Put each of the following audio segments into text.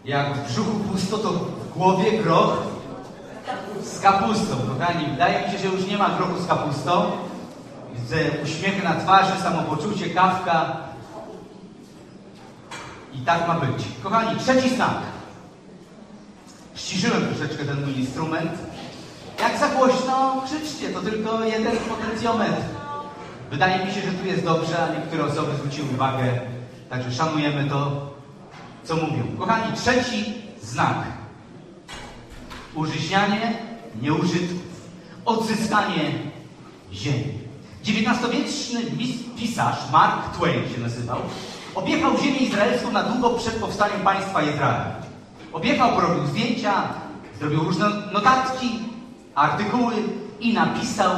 Jak w brzuchu pusto, to w głowie groch z kapustą. Kochani, wydaje mi się, że już nie ma grochu z kapustą. Widzę uśmiechy na twarzy, samopoczucie, kawka. I tak ma być. Kochani, trzeci znak. Ściszyłem troszeczkę ten mój instrument. Jak za głośno, krzyczcie, to tylko jeden potencjometr. Wydaje mi się, że tu jest dobrze, a niektóre osoby zwróciły uwagę. Także szanujemy to, co mówią. Kochani, trzeci znak. Użyźnianie nieużytków. Odzyskanie ziemi. XIX-wieczny pisarz Mark Twain się nazywał. Objechał ziemię izraelską na długo przed powstaniem państwa Izrael. Objechał, porobił zdjęcia, zrobił różne notatki, artykuły i napisał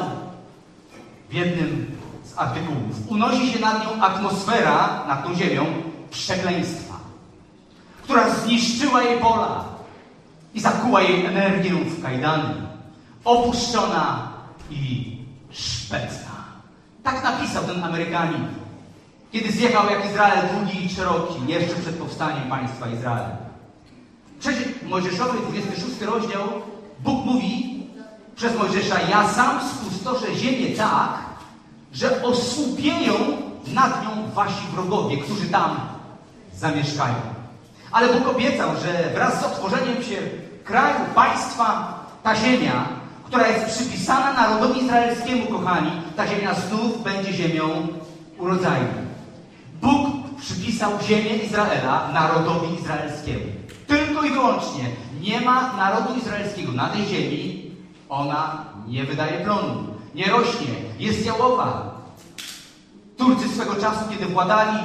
w jednym z artykułów: unosi się nad nią atmosfera, nad tą ziemią, przekleństwa, która zniszczyła jej pola i zakuła jej energię w kajdany, opuszczona i szpetna. Tak napisał ten Amerykanin, kiedy zjechał jak Izrael długi i szeroki, jeszcze przed powstaniem państwa Izrael. W Trzeciej Mojżeszowej, 26 rozdział, Bóg mówi przez Mojżesza: ja sam spustoszę ziemię tak, że osłupieją nad nią wasi wrogowie, którzy tam zamieszkają. Ale Bóg obiecał, że wraz z otworzeniem się kraju, państwa, ta ziemia, która jest przypisana narodowi izraelskiemu, kochani, ta ziemia znów będzie ziemią urodzaju. Bóg przypisał ziemię Izraela narodowi izraelskiemu. Tylko i wyłącznie. Nie ma narodu izraelskiego na tej ziemi. Ona nie wydaje plonu, nie rośnie, jest jałowa. Turcy swego czasu, kiedy władali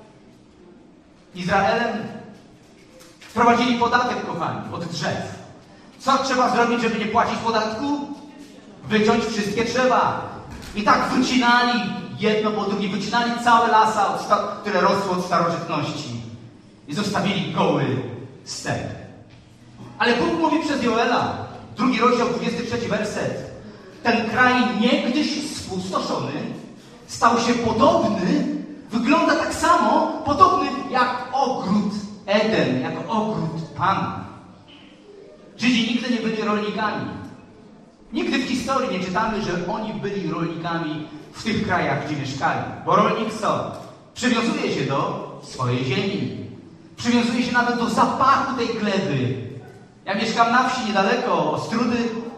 Izraelem, wprowadzili podatek, kochani, od drzew. Co trzeba zrobić, żeby nie płacić podatku? Wyciąć wszystkie drzewa. I tak wycinali jedno po drugim, wycinali całe lasa, które rosły od starożytności. I zostawili goły step. Ale Bóg mówi przez Joela, 2 rozdział, 23 werset. Ten kraj niegdyś spustoszony stał się podobny, wygląda tak samo, podobny jak ogród Eden, jak ogród Pana. Żydzi nigdy nie byli rolnikami. Nigdy w historii nie czytamy, że oni byli rolnikami w tych krajach, gdzie mieszkali. Bo rolnik co? Przywiązuje się do swojej ziemi. Przywiązuje się nawet do zapachu tej gleby. Ja mieszkam na wsi niedaleko Ostródy.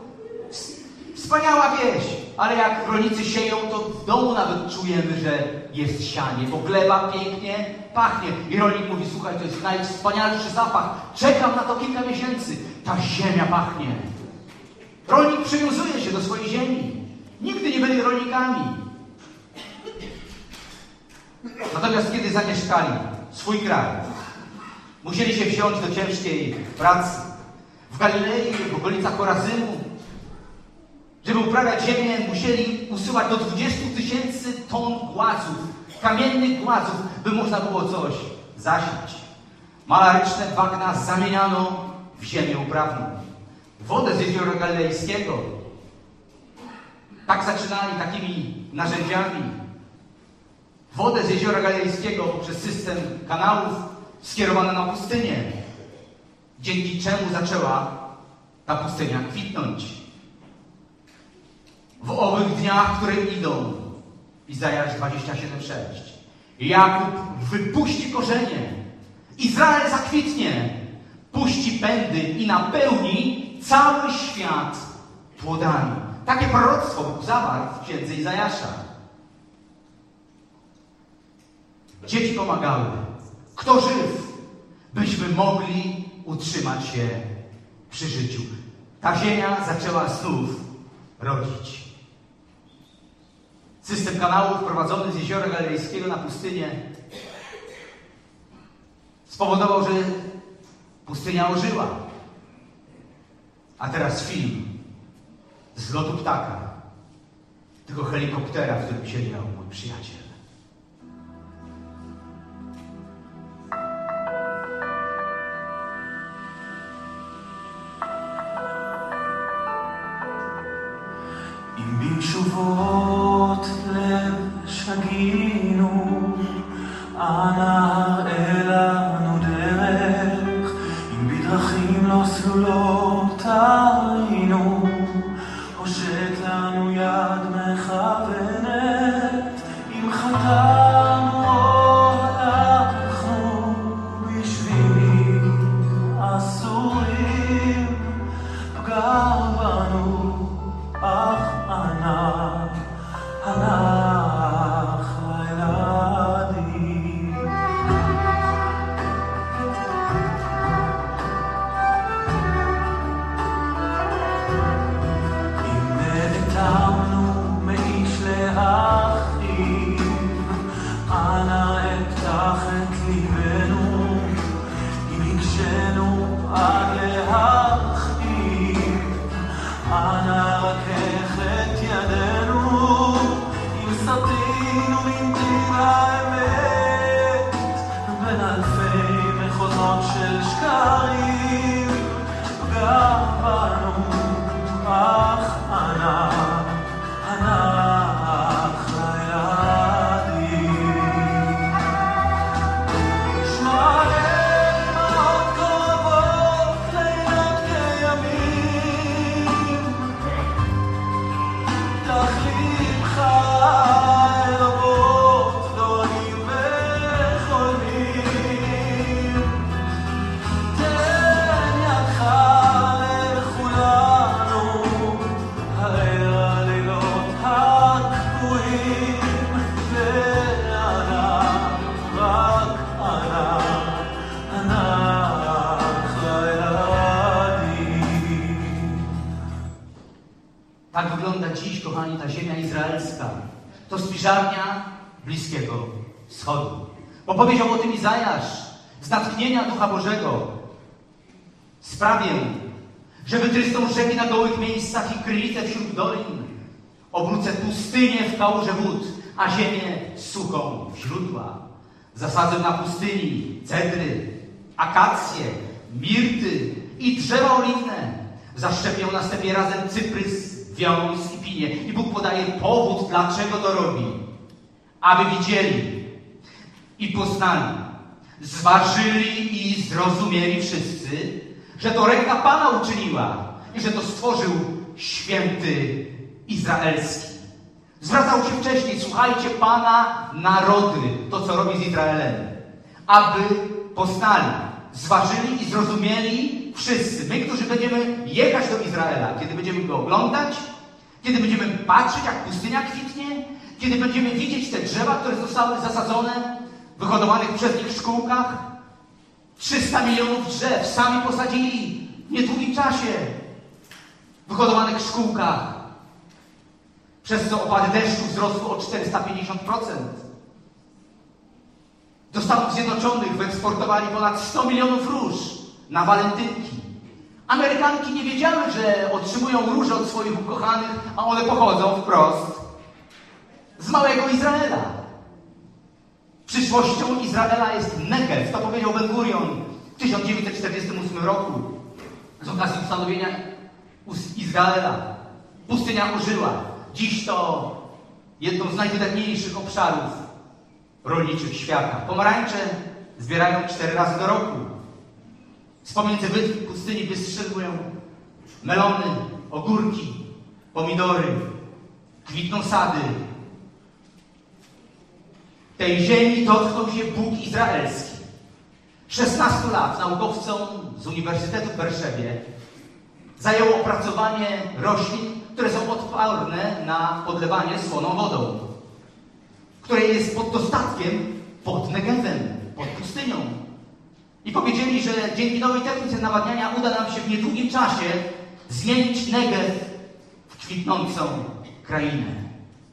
Wspaniała wieś. Ale jak rolnicy sieją, to w domu nawet czujemy, że jest sianie, bo gleba pięknie pachnie. I rolnik mówi: słuchaj, to jest najwspanialszy zapach. Czekam na to kilka miesięcy. Ta ziemia pachnie. Rolnik przywiązuje się do swojej ziemi. Nigdy nie byli rolnikami. Natomiast kiedy zamieszkali swój kraj, musieli się wziąć do ciężkiej pracy. W Galilei, w okolicach Korazymu, żeby uprawiać ziemię, musieli usuwać do 20 000 ton głazów, kamiennych głazów, by można było coś zasiać. Malaryczne bagna zamieniano w ziemię uprawną. Wodę z jeziora galilejskiego. Tak zaczynali, takimi narzędziami. Wodę z jeziora galilejskiego poprzez system kanałów skierowano na pustynię. Dzięki czemu zaczęła ta pustynia kwitnąć. W owych dniach, które idą, Izajasz 27:6. Jakub wypuści korzenie, Izrael zakwitnie, puści pędy i napełni cały świat płodami. Takie proroctwo Bóg zawarł w księdze Izajasza. Dzieci pomagały. Kto żyw, byśmy mogli utrzymać się przy życiu. Ta ziemia zaczęła znów rodzić. System kanałów prowadzony z jeziora galilejskiego na pustynię spowodował, że pustynia ożyła. A teraz film z lotu ptaka, tego helikoptera, w którym siedział mój przyjaciel. אם בתשובות לב שגינו, אנא הראה לנו דרך. אם בתולות היינו, הושט לנו יד מכוונת, אם חטאנו או הלכנו בשבילים אסורים, פגע בנו אך ענך לילדים. אם נאטמנו מאיש לאחיו, אנא אפתח את ליבנו, אם הקשינו עד להכאיב, אנא רכך את ידינו, אם סטינו מנתיב האמת, בין אלפי מחוזות של שקרים, פגע בנו אך ענך לילדים. שמע דמעות כואבות לילות כימים, תחליט חי רבות דואגים וחולמים, תן ידך לכולנו, הרי הלילות הקבועים, וענך רק ענך לילדים. Tak wygląda dziś, kochani, ta ziemia izraelska. To spiżarnia Bliskiego Wschodu. Bo powiedział o tym Izajasz z natchnienia Ducha Bożego. Sprawię, że wytrysną rzeki na gołych miejscach i krynice wśród dolin. Obrócę pustynię w kałuże wód, a ziemię suchą w źródła. Zasadzę na pustyni cedry, akacje, mirty i drzewa oliwne. Zaszczepią na stepie razem cyprys, wiąz i pinie. I Bóg podaje powód, dlaczego to robi. Aby widzieli i poznali, zważyli i zrozumieli wszyscy, że to ręka Pana uczyniła i że to stworzył święty izraelski. Zwracał się wcześniej, słuchajcie Pana narody, to co robi z Izraelem, aby poznali, zważyli i zrozumieli wszyscy. My, którzy będziemy jechać do Izraela, kiedy będziemy go oglądać, kiedy będziemy patrzeć, jak pustynia kwitnie, kiedy będziemy widzieć te drzewa, które zostały zasadzone w wyhodowanych przez nich szkółkach. 300 milionów drzew sami posadzili w niedługim czasie w wyhodowanych szkółkach, przez co opady deszczu wzrosły o 450%. Do Stanów Zjednoczonych wyeksportowali ponad 100 milionów róż na walentynki. Amerykanki nie wiedziały, że otrzymują róże od swoich ukochanych, a one pochodzą wprost z małego Izraela. Przyszłością Izraela jest Negev. To powiedział Ben-Gurion w 1948 roku z okazji ustanowienia Izraela. Pustynia ożyła. Dziś to jedno z najwydatniejszych obszarów rolniczych świata. Pomarańcze zbierają 4 razy do roku. Z pomiędzy pustyni wystrzelują melony, ogórki, pomidory, kwitną sady. Tej ziemi dotknął się Bóg izraelski. 16 lat naukowcom z Uniwersytetu w Berszewie zajęło opracowanie roślin, które są odporne na podlewanie słoną wodą, które jest pod dostatkiem pod Negewem, pod pustynią. I powiedzieli, że dzięki nowej technice nawadniania uda nam się w niedługim czasie zmienić Negew w kwitnącą krainę.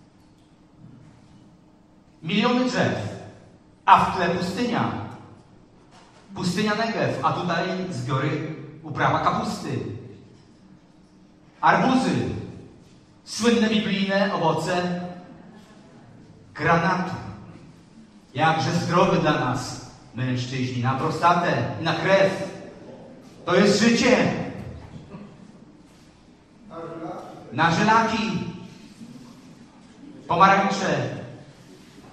Miliony drzew, a w tle pustynia. Pustynia Negew, a tutaj zbiory, uprawa kapusty. Arbuzy, słynne biblijne owoce granatu. Jakże zdrowy dla nas, mężczyźni, na prostatę i na krew. To jest życie. Na żylaki, pomarańcze,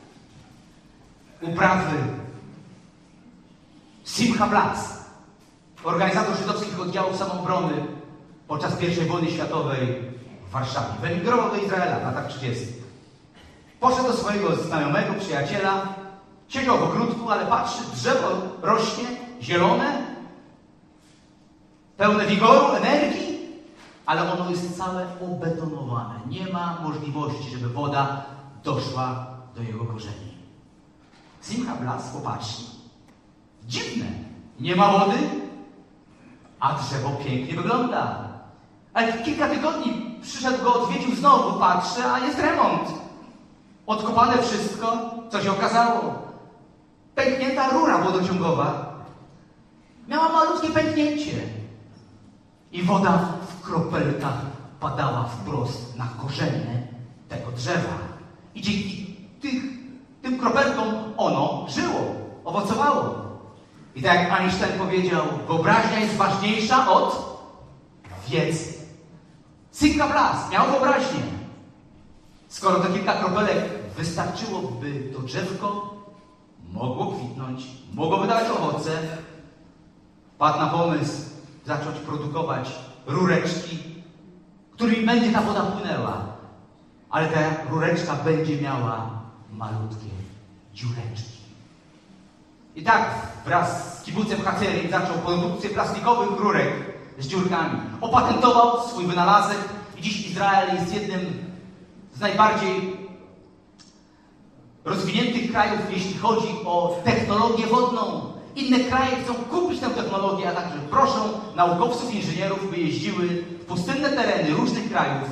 uprawy, simcha blask, organizator żydowskich oddziałów samoobrony podczas I wojny światowej w Warszawie. Wyemigrował do Izraela w latach 30. Poszedł do swojego znajomego, przyjaciela, siedział w ogródku, ale patrzy, drzewo rośnie, zielone, pełne wigoru, energii, ale ono jest całe obetonowane. Nie ma możliwości, żeby woda doszła do jego korzeni. Simcha Blas popatrzy. Dziwne. Nie ma wody, a drzewo pięknie wygląda. Ale kilka tygodni przyszedł go, odwiedził znowu, patrzy, a jest remont. Odkopane wszystko, co się okazało. Pęknięta rura wodociągowa. Miała malutkie pęknięcie. I woda w kropelkach padała wprost na korzenie tego drzewa. I dzięki tym kropelkom ono żyło, owocowało. I tak jak Einstein powiedział, wyobraźnia jest ważniejsza od wiedzy. Simcha Blas miał wyobraźnię. Skoro to kilka kropelek wystarczyłoby, to drzewko mogło kwitnąć, mogło wydawać owoce, wpadł na pomysł zacząć produkować rureczki, którymi będzie ta woda płynęła. Ale ta rureczka będzie miała malutkie dziureczki. I tak wraz z kibucem Hacerim zaczął produkcję plastikowych rurek z dziurkami. Opatentował swój wynalazek i dziś Izrael jest jednym z najbardziej rozwiniętych krajów, jeśli chodzi o technologię wodną. Inne kraje chcą kupić tę technologię, a także proszą naukowców, inżynierów, by jeździły w pustynne tereny różnych krajów,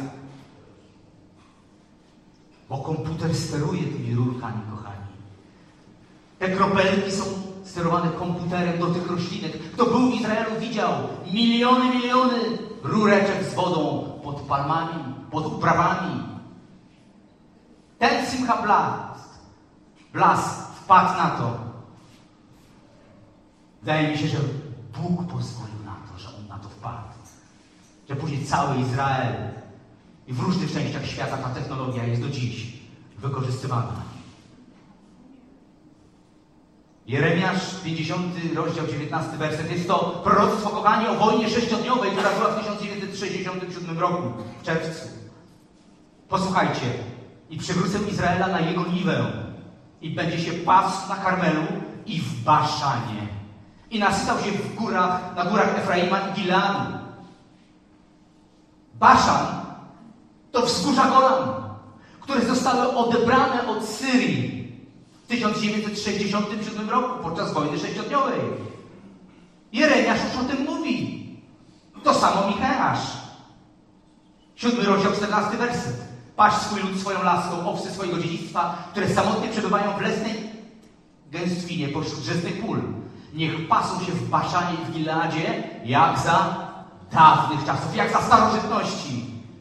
bo komputer steruje tymi rurkami, kochani. Te kropelki są sterowane komputerem do tych roślinek. Kto był w Izraelu, widział miliony rureczek z wodą pod palmami, pod uprawami. Ten Simcha Blas wpadł na to. Wydaje mi się, że Bóg pozwolił na to, że on na to wpadł. Że później cały Izrael i w różnych częściach świata ta technologia jest do dziś wykorzystywana. Jeremiasz, 50 rozdział, 19 werset. Jest to proroctwo, kochani, o wojnie 6-dniowej, która była w 1967 roku, w czerwcu. Posłuchajcie. I przywrócę Izraela na jego niwę i będzie się pasł na Karmelu i w Baszanie. I nasycał się na górach Efraima i Gileadu. Baszan to wzgórza Golan, które zostały odebrane od Syrii w 1967 roku podczas wojny 6-dniowej. Jeremiasz już o tym mówi. To samo Micheasz. 7 rozdział, 14 werset. Paść swój lud swoją laską, owcy swojego dziedzictwa, które samotnie przebywają w lesnej gęstwinie pośród drzewnych pól. Niech pasą się w Baszanie i w Gileadzie, jak za dawnych czasów, jak za starożytności.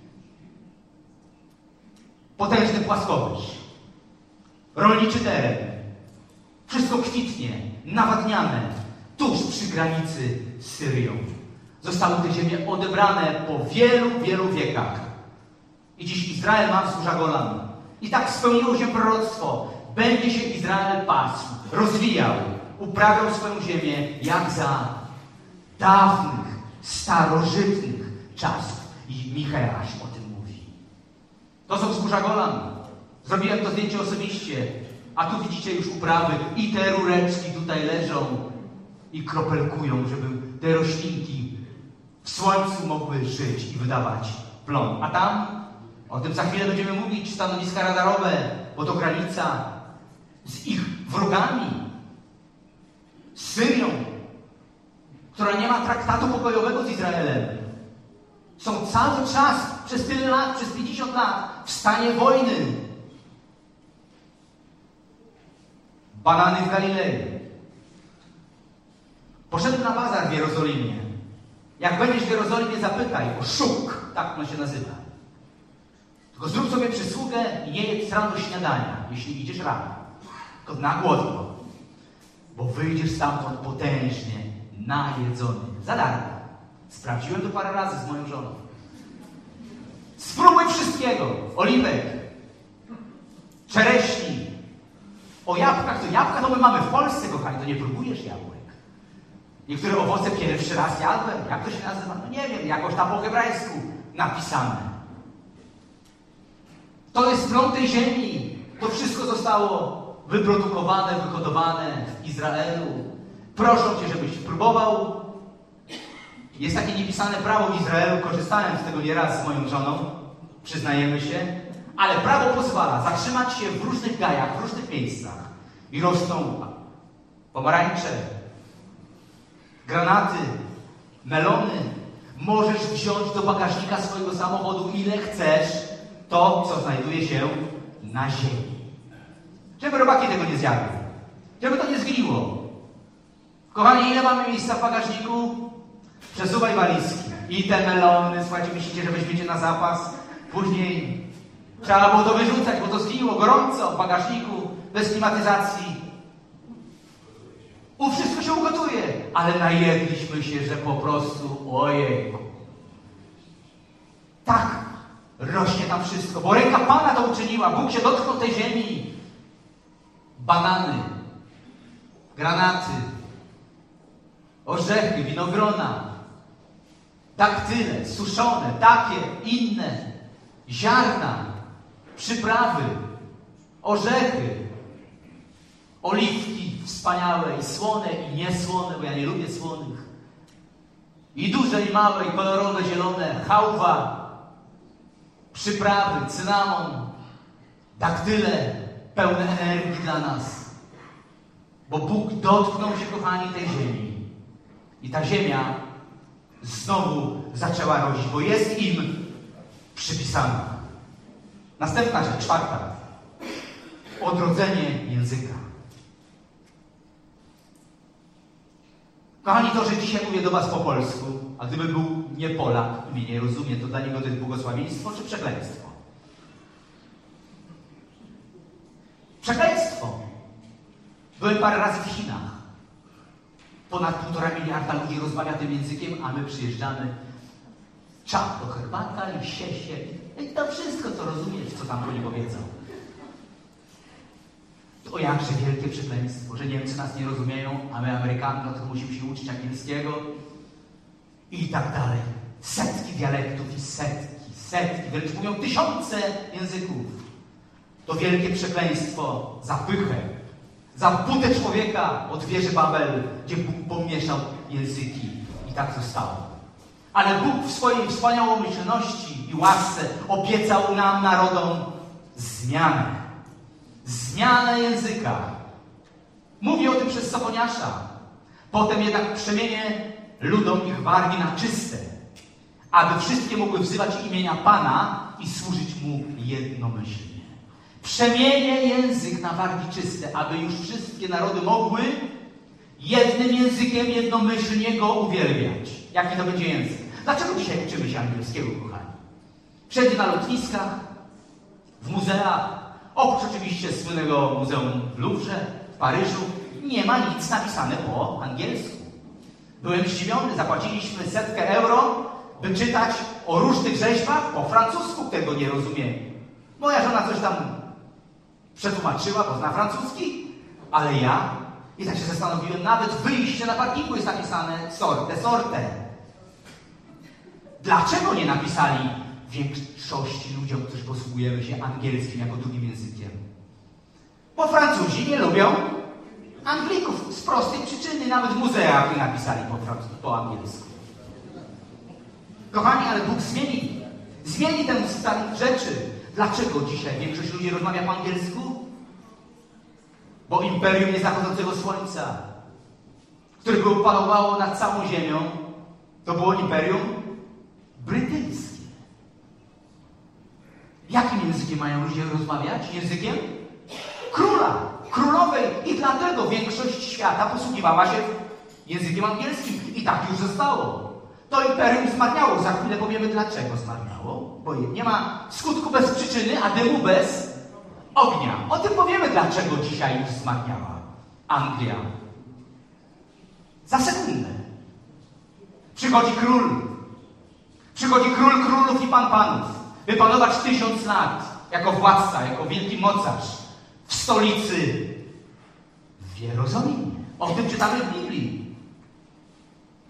Potężny płaskowyż, rolniczy teren, wszystko kwitnie, nawadniane, tuż przy granicy z Syrią. Zostały te ziemie odebrane po wielu wiekach. I dziś Izrael ma wzgórza Golan. I tak spełniło się proroctwo. Będzie się Izrael pasł, rozwijał, uprawiał swoją ziemię jak za dawnych, starożytnych czasów. I Micheasz o tym mówi. To są wzgórza Golan. Zrobiłem to zdjęcie osobiście. A tu widzicie już uprawy. I te rureczki tutaj leżą i kropelkują, żeby te roślinki w słońcu mogły żyć i wydawać plon. A tam, o tym za chwilę będziemy mówić, stanowiska radarowe, bo to granica z ich wrogami. Z Syrią, która nie ma traktatu pokojowego z Izraelem. Są cały czas, przez tyle lat, przez 50 lat w stanie wojny. Banany w Galilei. Poszedłem na bazar w Jerozolimie. Jak będziesz w Jerozolimie, zapytaj o szuk, tak on się nazywa. Tylko zrób sobie przysługę i nie jedz rano śniadania, jeśli idziesz rano. Tylko na głodno. Bo wyjdziesz stamtąd potężnie najedzony. Za darmo. Sprawdziłem to parę razy z moją żoną. Spróbuj wszystkiego. Oliwek, czereśni. O jabłkach, to jabłka to my mamy w Polsce, kochani, to nie próbujesz jabłek. Niektóre owoce pierwszy raz jadłem. Jak to się nazywa? No nie wiem, jakoś tam po hebrajsku napisane. To jest plon tej ziemi. To wszystko zostało wyprodukowane, wyhodowane w Izraelu. Proszę Cię, żebyś próbował. Jest takie niepisane prawo w Izraelu. Korzystałem z tego nieraz z moją żoną. Przyznajemy się. Ale prawo pozwala zatrzymać się w różnych gajach, w różnych miejscach. I rosną pomarańcze, granaty, melony. Możesz wziąć do bagażnika swojego samochodu ile chcesz to, co znajduje się na ziemi. Żeby robaki tego nie zjadły. Żeby to nie zgniło. Kochani, ile mamy miejsca w bagażniku? Przesuwaj walizki. I te melony, słuchajcie, myślicie, że weźmiecie na zapas? Później trzeba było to wyrzucać, bo to zgniło gorąco w bagażniku, bez klimatyzacji. Wszystko się ugotuje, ale najedliśmy się, że po prostu ojej. Tak, rośnie tam wszystko, bo ręka Pana to uczyniła. Bóg się dotknął tej ziemi. Banany, granaty, orzechy, winogrona, daktyle, suszone, takie, inne, ziarna, przyprawy, orzechy, oliwki wspaniałe i słone i niesłone, bo ja nie lubię słonych. I duże i małe, i kolorowe, zielone, chałwa, przyprawy, cynamon, daktyle pełne energii dla nas. Bo Bóg dotknął się, kochani, tej ziemi. I ta ziemia znowu zaczęła rodzić, bo jest im przypisana. Następna rzecz, czwarta. Odrodzenie języka. Kochani, to, że dzisiaj mówię do was po polsku, a gdyby był nie Polak i mnie nie rozumie, to dla niego to jest błogosławieństwo czy przekleństwo? Przekleństwo. Byłem parę razy w Chinach. Ponad 1,5 miliarda ludzi rozmawia tym językiem, a my przyjeżdżamy. Czap do herbata i się. I to wszystko, co rozumiesz, co tam oni powiedzą. To jakże wielkie przekleństwo, że Niemcy nas nie rozumieją, a my Amerykanie, no to musimy się uczyć angielskiego i tak dalej. Setki dialektów i setki, wręcz mówią tysiące języków. To wielkie przekleństwo za pychę, za butę człowieka od wieży Babel, gdzie Bóg pomieszał języki i tak zostało. Ale Bóg w swojej wspaniałomyślności i łasce obiecał nam, narodom, zmianę. Zmianę języka. Mówi o tym przez Sofoniasza. Potem jednak przemienię ludom ich wargi na czyste, aby wszystkie mogły wzywać imienia Pana i służyć Mu jednomyślnie. Przemienię język na wargi czyste, aby już wszystkie narody mogły jednym językiem jednomyślnie Go uwielbiać. Jaki to będzie język? Dlaczego dzisiaj uczymy się angielskiego, kochani? Wszędzie na lotniskach, w muzeach, oprócz oczywiście słynnego muzeum w Luwrze, w Paryżu, nie ma nic napisane po angielsku. Byłem zdziwiony, zapłaciliśmy 100 euro, by czytać o różnych rzeźbach po francusku, którego nie rozumiemy. Moja żona coś tam przetłumaczyła, bo zna francuski, ale ja, i tak się zastanowiłem, nawet wyjście na parkingu jest napisane sorte. Dlaczego nie napisali większości ludziom, którzy posługujemy się angielskim jako drugim językiem? Bo Francuzi nie lubią Anglików z prostej przyczyny. Nawet w muzeach nie napisali po angielsku. Kochani, ale Bóg zmieni ten stan rzeczy. Dlaczego dzisiaj większość ludzi rozmawia po angielsku? Bo imperium niezachodzącego słońca, które panowało nad całą ziemią, to było imperium brytyjskie. Jakim językiem mają ludzie rozmawiać? Językiem króla, królowej. I dlatego większość świata posługiwała się językiem angielskim. I tak już zostało. To imperium zmarniało. Za chwilę powiemy, dlaczego zmarniało. Bo nie ma skutku bez przyczyny, a dymu bez ognia. O tym powiemy, dlaczego dzisiaj już zmarniała Anglia. Za sekundę. Przychodzi król. Przychodzi król królów i pan panów, by panować 1000 lat jako władca, jako wielki mocarz w stolicy w Jerozolimie. O tym czytamy w Biblii.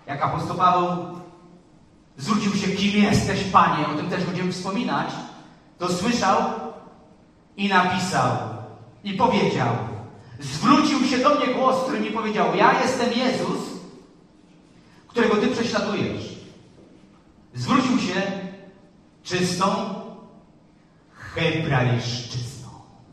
jak apostoł Paweł zwrócił się, kim jesteś, Panie, o tym też będziemy wspominać, to słyszał i napisał i powiedział. Zwrócił się do mnie głos, który mi powiedział, ja jestem Jezus, którego Ty prześladujesz. Zwrócił się czystą hebrajszczyzną.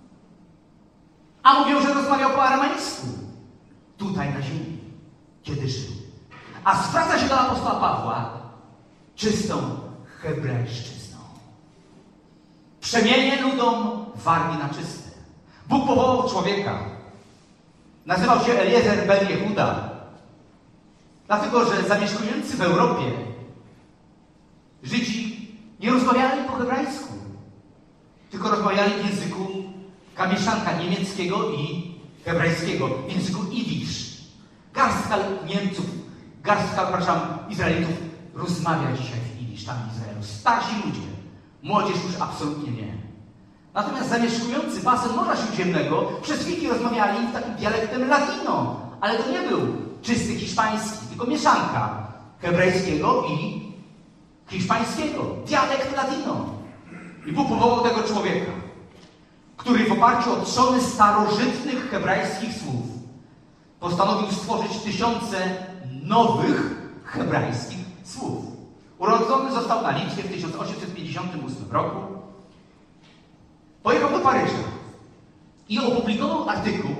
A mówią, że rozmawiał po aramejsku. Tutaj na ziemi, kiedy żył. A zwraca się do apostoła Pawła czystą hebrajszczyzną. Przemienię ludom wargi na czyste. Bóg powołał człowieka. Nazywał się Eliezer ben Jehuda. Dlatego, że zamieszkujący w Europie Żydzi nie rozmawiali po hebrajsku, tylko rozmawiali w języku kamieszanka niemieckiego i hebrajskiego, w języku idisz. Garstka Izraelitów rozmawia dzisiaj w idisz, tam w Izraelu. Starsi ludzie, młodzież już absolutnie nie. Natomiast zamieszkujący basen Morza Śródziemnego przez wieki rozmawiali takim dialektem latino, ale to nie był czysty hiszpański, tylko mieszanka hebrajskiego i hiszpańskiego. Dialekt latino. I Bóg powołał tego człowieka, który w oparciu o trzony starożytnych hebrajskich słów postanowił stworzyć tysiące nowych hebrajskich słów. Urodzony został na Litwie w 1858 roku. Pojechał do Paryża i opublikował artykuł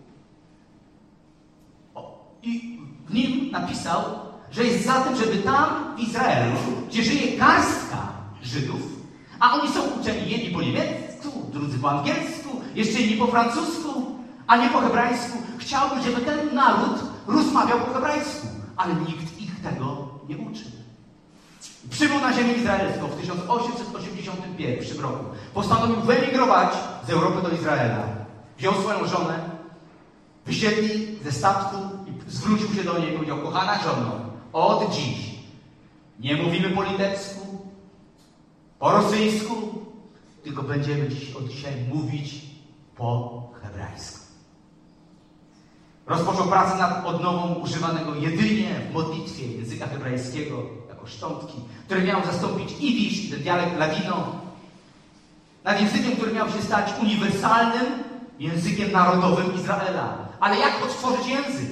i w nim napisał, że jest za tym, żeby tam w Izraelu, gdzie żyje garstka Żydów, a oni są uczeni jedni po niemiecku, drudzy po angielsku, jeszcze inni po francusku, a nie po hebrajsku. Chciałby, żeby ten naród rozmawiał po hebrajsku, ale nikt ich tego nie uczy. Przybył na ziemię izraelską w 1881 roku. Postanowił wyemigrować z Europy do Izraela. Wziął swoją żonę, wysiedli ze statku i zwrócił się do niej i powiedział, kochana żono, od dziś nie mówimy po litewsku, po rosyjsku, tylko będziemy od dzisiaj mówić po hebrajsku. Rozpoczął pracę nad odnową używanego jedynie w modlitwie języka hebrajskiego jako szczątki, które miał zastąpić idisz, ten dialekt ladino, nad językiem, który miał się stać uniwersalnym językiem narodowym Izraela. Ale jak odtworzyć język?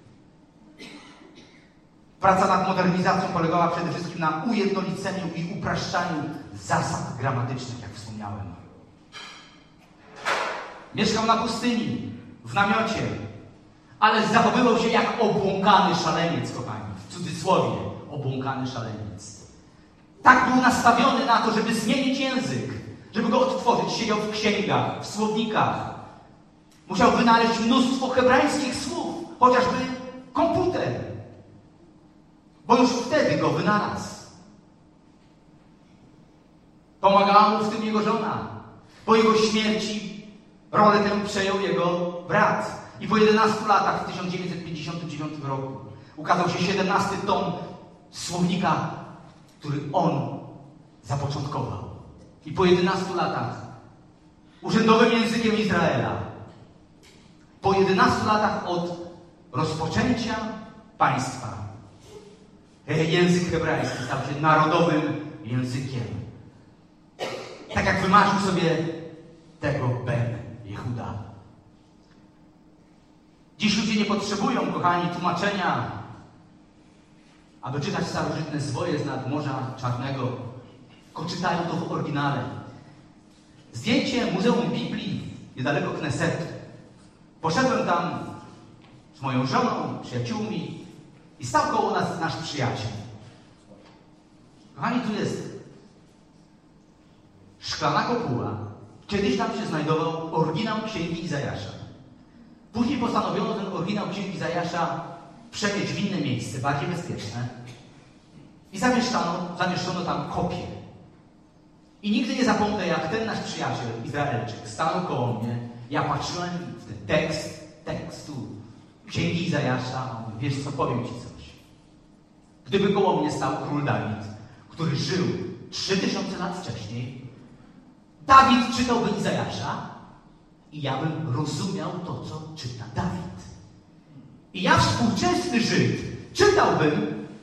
Praca nad modernizacją polegała przede wszystkim na ujednoliceniu i upraszczaniu zasad gramatycznych, jak wspomniałem. Mieszkał na pustyni, w namiocie, ale zachowywał się jak obłąkany szaleniec, kochani. W cudzysłowie, obłąkany szaleniec. Tak był nastawiony na to, żeby zmienić język, żeby go odtworzyć. Siedział w księgach, w słownikach. Musiał wynaleźć mnóstwo hebrajskich słów, chociażby komputer. Bo już wtedy go wynalazł. Pomagała mu w tym jego żona. Po jego śmierci rolę tę przejął jego brat. I po 11 latach, w 1959 roku, ukazał się 17 tom słownika, który on zapoczątkował. I po 11 latach urzędowym językiem Izraela, po 11 latach od rozpoczęcia państwa, język hebrajski stał się narodowym językiem. Tak jak wymarzył sobie tego Ben Jehuda. Dziś ludzie nie potrzebują, kochani, tłumaczenia, aby czytać starożytne zwoje z nad Morza Czarnego, tylko czytają to w oryginale. Zdjęcie Muzeum Biblii niedaleko Knesetu. Poszedłem tam z moją żoną, przyjaciółmi i stał koło nas nasz przyjaciel. Kochani, tu jest szklana kopuła. Kiedyś tam się znajdował oryginał Księgi Izajasza. Później postanowiono ten oryginał Księgi Izajasza przenieść w inne miejsce, bardziej bezpieczne. I zamieszczono tam kopię. I nigdy nie zapomnę, jak ten nasz przyjaciel, Izraelczyk, stanął koło mnie. Ja patrzyłem w ten tekstu Księgi Izajasza, a on mówi, wiesz co, powiem ci coś. Gdyby koło mnie stał król Dawid, który żył 3000 lat wcześniej, Dawid czytałby Izajasza i ja bym rozumiał to, co czyta Dawid. I ja, współczesny Żyd, czytałbym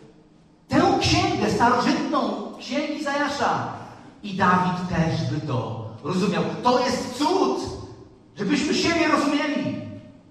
starożytną księgi Izajasza. I Dawid też by to rozumiał. To jest cud, żebyśmy siebie rozumieli.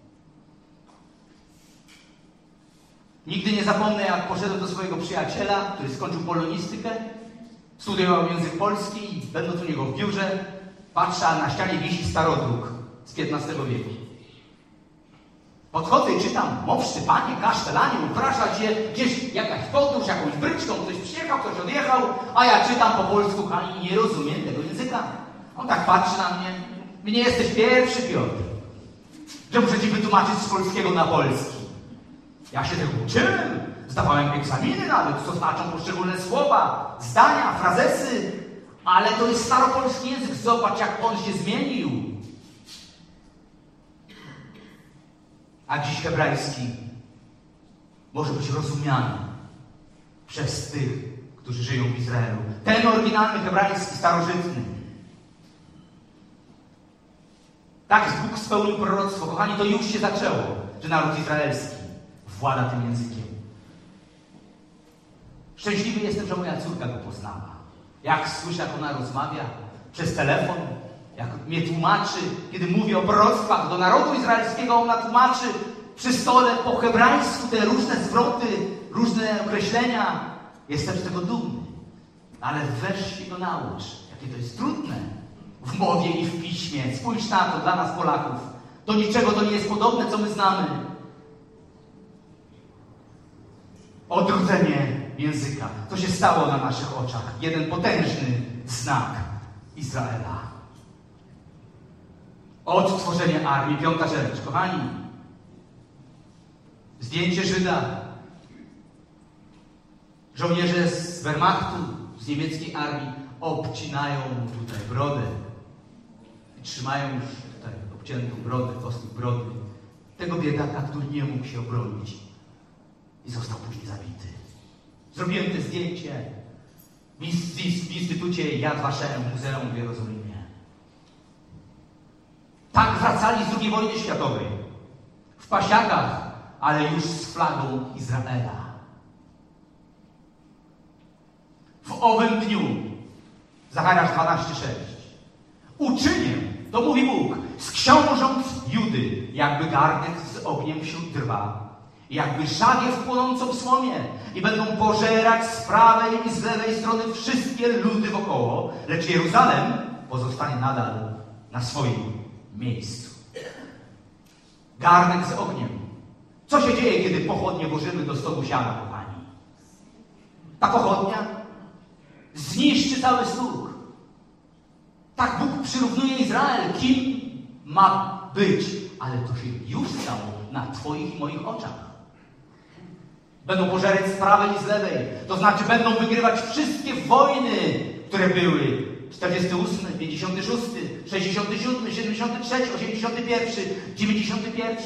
Nigdy nie zapomnę, jak poszedłem do swojego przyjaciela, który skończył polonistykę, studiował język polski i będąc u niego w biurze, patrzę, a na ścianie wisi starodruk z XV wieku. Podchodzę i czytam: mowszty, panie, kasztelanie, upraszać się, gdzieś jakaś podróż, jakąś bryczką, ktoś przyjechał, ktoś odjechał, a ja czytam po polsku, kochani, i nie rozumiem tego języka. On tak patrzy na mnie: my nie jesteś pierwszy, Piotr, że muszę ci wytłumaczyć z polskiego na polski. Ja się tego uczyłem, zdawałem egzaminy nawet, co znaczą poszczególne słowa, zdania, frazesy, ale to jest staropolski język. Zobacz, jak on się zmienił. A dziś hebrajski może być rozumiany przez tych, którzy żyją w Izraelu. Ten oryginalny hebrajski, starożytny. Tak Bóg spełnił proroctwo. Kochani, to już się zaczęło, że naród izraelski włada tym językiem. Szczęśliwy jestem, że moja córka go poznała. Jak słyszę, jak ona rozmawia przez telefon, jak mnie tłumaczy, kiedy mówię o proroctwach do narodu izraelskiego, ona tłumaczy przy stole po hebrajsku te różne zwroty, różne określenia. Jestem z tego dumny. Ale weź się go naucz, jakie to jest trudne w mowie i w piśmie. Spójrz na to, dla nas Polaków. Do niczego to nie jest podobne, co my znamy. Odrodzenie języka. To się stało na naszych oczach. Jeden potężny znak Izraela. Odtworzenie armii. 5. rzecz. Kochani, zdjęcie Żyda. Żołnierze z Wehrmachtu, z niemieckiej armii obcinają tutaj brodę. I trzymają już tutaj obciętą brodę, kostek brody. Tego biedaka, który nie mógł się obronić. I został później zabity. Zrobiłem to zdjęcie w Instytucie Yad Vashem, Muzeum w Jerozolimie. Tak wracali z II wojny światowej. W pasiakach, ale już z flagą Izraela. W owym dniu, Zachariasz 12:6, uczynię, to mówi Bóg, z książąt Judy, jakby garnek z ogniem wśród drwa, jakby żagiew płonącą w słomie, i będą pożerać z prawej i z lewej strony wszystkie ludy wokoło, lecz Jeruzalem pozostanie nadal na swoim miejscu. Garnek z ogniem. Co się dzieje, kiedy pochodnie włożymy do stogu siana, kochani? Ta pochodnia zniszczy cały stóg. Tak Bóg przyrównuje Izrael, kim ma być. Ale to się już stało na Twoich i moich oczach. Będą pożerać z prawej i z lewej. To znaczy będą wygrywać wszystkie wojny, które były. 48, 56, 67, 73, 81, 91,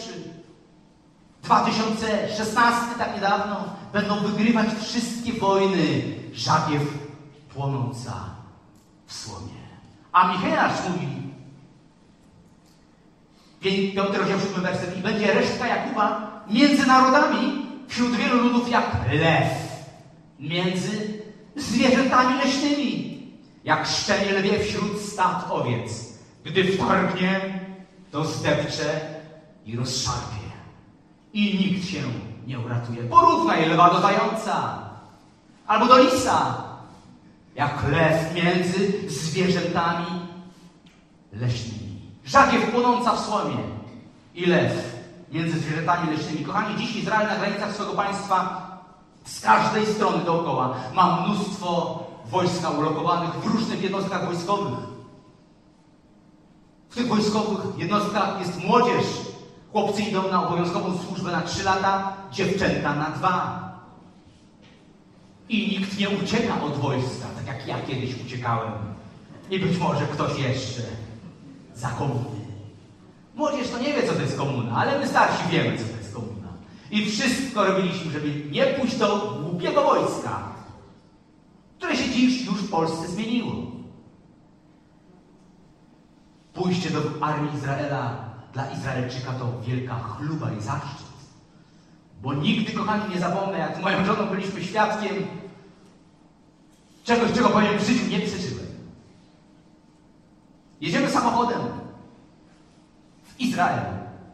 2016, tak niedawno. Będą wygrywać wszystkie wojny. Żagiew płonąca w słomie. A Micheasz mówi, 5 rozdział 7 werset, i będzie resztka Jakuba między narodami, wśród wielu ludów jak lew, między zwierzętami leśnymi, jak szczenie lwie wśród stad owiec. Gdy wtargnie, to zdepcze i rozszarpie. I nikt się nie uratuje. Porównaj lwa do zająca albo do lisa, jak lew między zwierzętami leśnymi. Żagiew płonąca w słomie i lew między zwierzętami leśnymi. Kochani, dziś Izrael na granicach swojego państwa z każdej strony dookoła ma mnóstwo wojska ulokowanych w różnych jednostkach wojskowych. W tych wojskowych jednostkach jest młodzież. Chłopcy idą na obowiązkową służbę na 3 lata, dziewczęta na 2. I nikt nie ucieka od wojska, tak jak ja kiedyś uciekałem. I być może ktoś jeszcze za komuny. Młodzież to nie wie, co to jest komuna, ale my starsi wiemy, co to jest komuna. I wszystko robiliśmy, żeby nie pójść do głupiego wojska, które się dziś już w Polsce zmieniło. Pójście do armii Izraela dla Izraelczyka to wielka chluba i zaszczyt. Bo nigdy, kochani, nie zapomnę, jak z moją żoną byliśmy świadkiem Czegoś, czego powiem w życiu nie przeżyłem. Jedziemy samochodem w Izrael,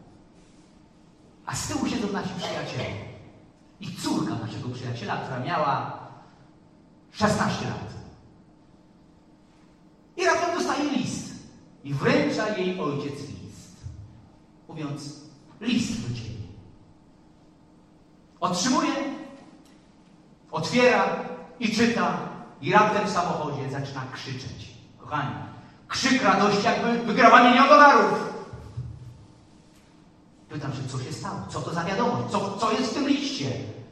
a z tyłu siedzą nasi przyjaciele. I córka naszego przyjaciela, która miała 16 lat. I raptem dostaje list. I wręcza jej ojciec list. Mówiąc, list do ciebie. Otrzymuje, otwiera i czyta. I raptem w samochodzie zaczyna krzyczeć. Kochani, krzyk radości, jakby wygrała $1 000 000. Pytam się, co się stało? Co to za wiadomość? Co jest w tym liście?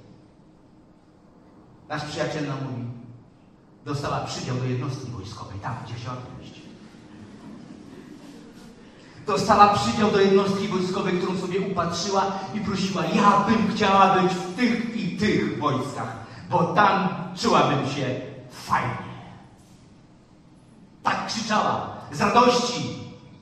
Nasz przyjaciel nam mówi, dostała przydział do jednostki wojskowej, tam gdzie chciała pójść. Dostała przydział do jednostki wojskowej, którą sobie upatrzyła i prosiła, ja bym chciała być w tych i tych wojskach, bo tam czułabym się fajnie. Tak krzyczała z radości.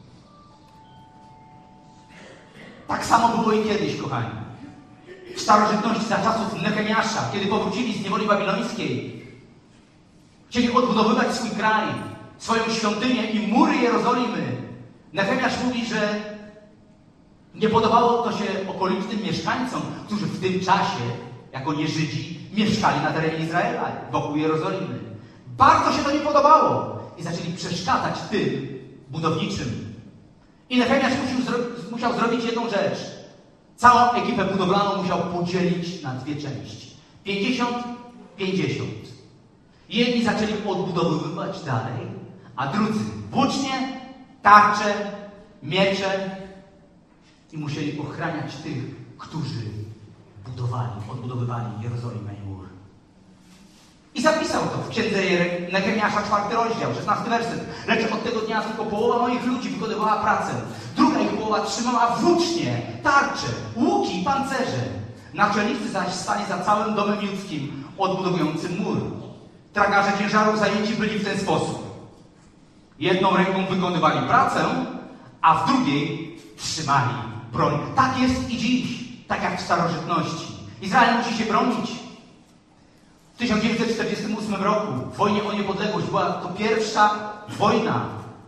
Tak samo było i kiedyś, kochani. W starożytności za czasów Nehemiasza, kiedy powrócili z niewoli babilońskiej, chcieli odbudowywać swój kraj, swoją świątynię i mury Jerozolimy. Nehemiasz mówi, że nie podobało to się okolicznym mieszkańcom, którzy w tym czasie, jako nie-Żydzi, mieszkali na terenie Izraela, wokół Jerozolimy. Bardzo się to nie podobało i zaczęli przeszkadzać tym budowniczym. I Nehemiasz musiał zrobić jedną rzecz. Całą ekipę budowlaną musiał podzielić na dwie części. 50-50. Jedni zaczęli odbudowywać dalej, a drudzy włócznie, tarcze, miecze i musieli ochraniać tych, którzy odbudowywali Jerozolimę i mur. I zapisał to w księdze Nehemiasza, 4 rozdział, 16 werset. Lecz od tego dnia tylko połowa moich ludzi wykonywała pracę. Druga ich połowa trzymała włócznie, tarcze, łuki i pancerze. Naczelnicy zaś stali za całym domem judzkim, odbudowującym mur. Tragarze ciężarów zajęci byli w ten sposób. Jedną ręką wykonywali pracę, a w drugiej trzymali broń. Tak jest i dziś, tak jak w starożytności. Izrael musi się bronić. W 1948 roku, w wojnie o niepodległość, była to pierwsza wojna.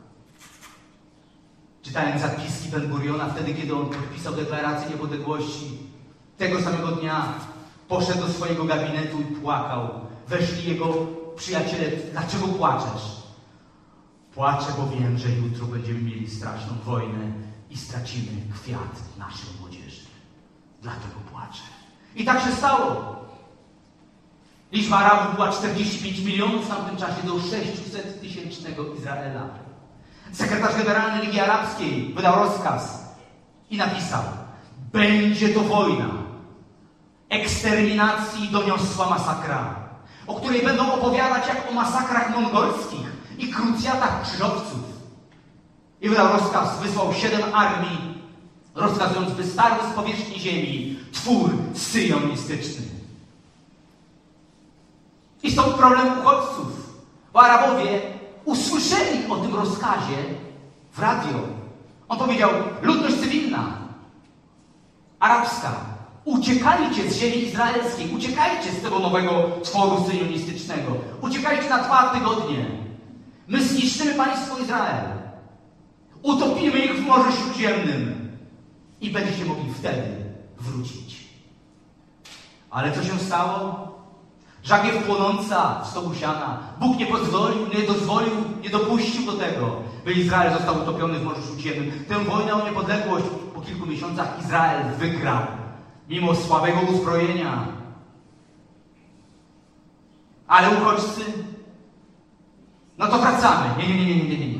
Czytałem zapiski Ben-Guriona wtedy, kiedy on podpisał deklarację niepodległości. Tego samego dnia poszedł do swojego gabinetu i płakał. Weszli jego przyjaciele. Dlaczego płaczesz? Płaczę, bo wiem, że jutro będziemy mieli straszną wojnę i stracimy kwiat naszej młodzieży. Dlatego płaczę. I tak się stało. Liczba Arabów była 45 milionów w tamtym czasie do 600-tysięcznego Izraela. Sekretarz generalny Ligii Arabskiej wydał rozkaz i napisał: będzie to wojna eksterminacji doniosła masakra, o której będą opowiadać jak o masakrach mongolskich i krucjatach krzyżowców. I wydał rozkaz, wysłał 7 armii, rozkazując, by starł z powierzchni ziemi twór syjonistyczny. I stąd problem uchodźców, bo Arabowie usłyszeli o tym rozkazie w radio. On powiedział: ludność cywilna, arabska, uciekajcie z ziemi izraelskiej, uciekajcie z tego nowego tworu syjonistycznego, uciekajcie na 2 tygodnie. My zniszczymy państwo Izrael, utopimy ich w Morzu Śródziemnym i będziecie mogli wtedy wrócić. Ale co się stało? Żagiew płonąca w stogu siana. Bóg nie dopuścił do tego, by Izrael został utopiony w Morzu Śródziemnym. Tę wojnę o niepodległość po kilku miesiącach Izrael wygrał, mimo słabego uzbrojenia. Ale uchodźcy? No to wracamy. Nie.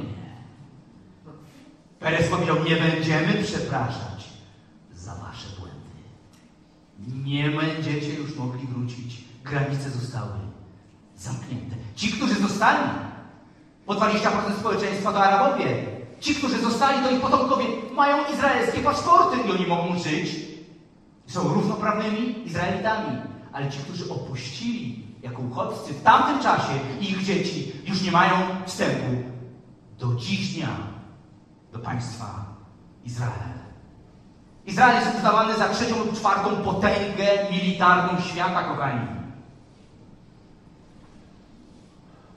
Perez powiedział: nie będziemy przepraszać za wasze błędy. Nie będziecie już mogli wrócić. Granice zostały zamknięte. Ci, którzy zostali, po 20% społeczeństwa to Arabowie. Ci, którzy zostali, to ich potomkowie mają izraelskie paszporty i oni mogą żyć. Są równoprawnymi Izraelitami. Ale ci, którzy opuścili jako uchodźcy w tamtym czasie i ich dzieci już nie mają wstępu do dziś dnia do państwa Izrael. Izrael jest uznawany za 3. lub 4. potęgę militarną świata, kochani.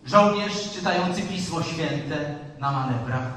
żołnierz czytający Pismo Święte na manewrach.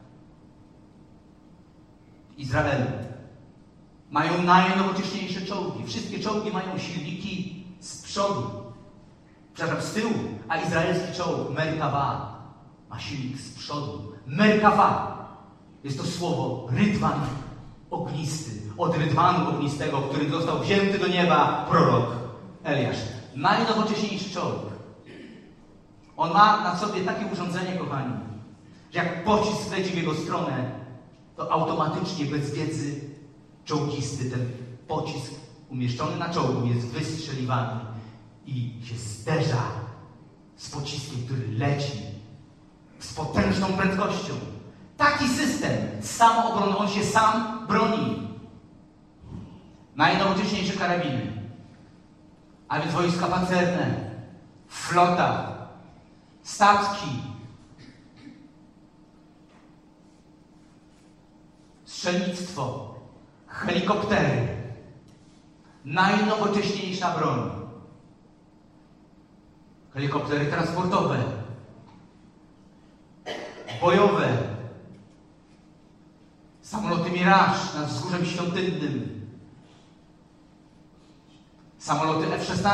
Izraelu mają najnowocześniejsze czołgi. Wszystkie czołgi mają silniki z przodu, przepraszam, z tyłu, a izraelski czołg Merkawa ma silnik z przodu. Merkawa jest to słowo rydwan ognisty. Od rydwanu ognistego, który został wzięty do nieba prorok Eliasz. Najnowocześniejszy czołg. On ma na sobie takie urządzenie, kochani, że jak pocisk leci w jego stronę, to automatycznie bez wiedzy czołgisty ten pocisk umieszczony na czołgu jest wystrzeliwany i się zderza z pociskiem, który leci z potężną prędkością. Taki system samoobrony, on się sam broni. Najnowocześniejsze karabiny, a więc wojska pancerne, flota, statki, strzelnictwo, helikoptery, najnowocześniejsza broń, helikoptery transportowe, bojowe, samoloty Mirage nad Wzgórzem Świątynnym, samoloty F-16.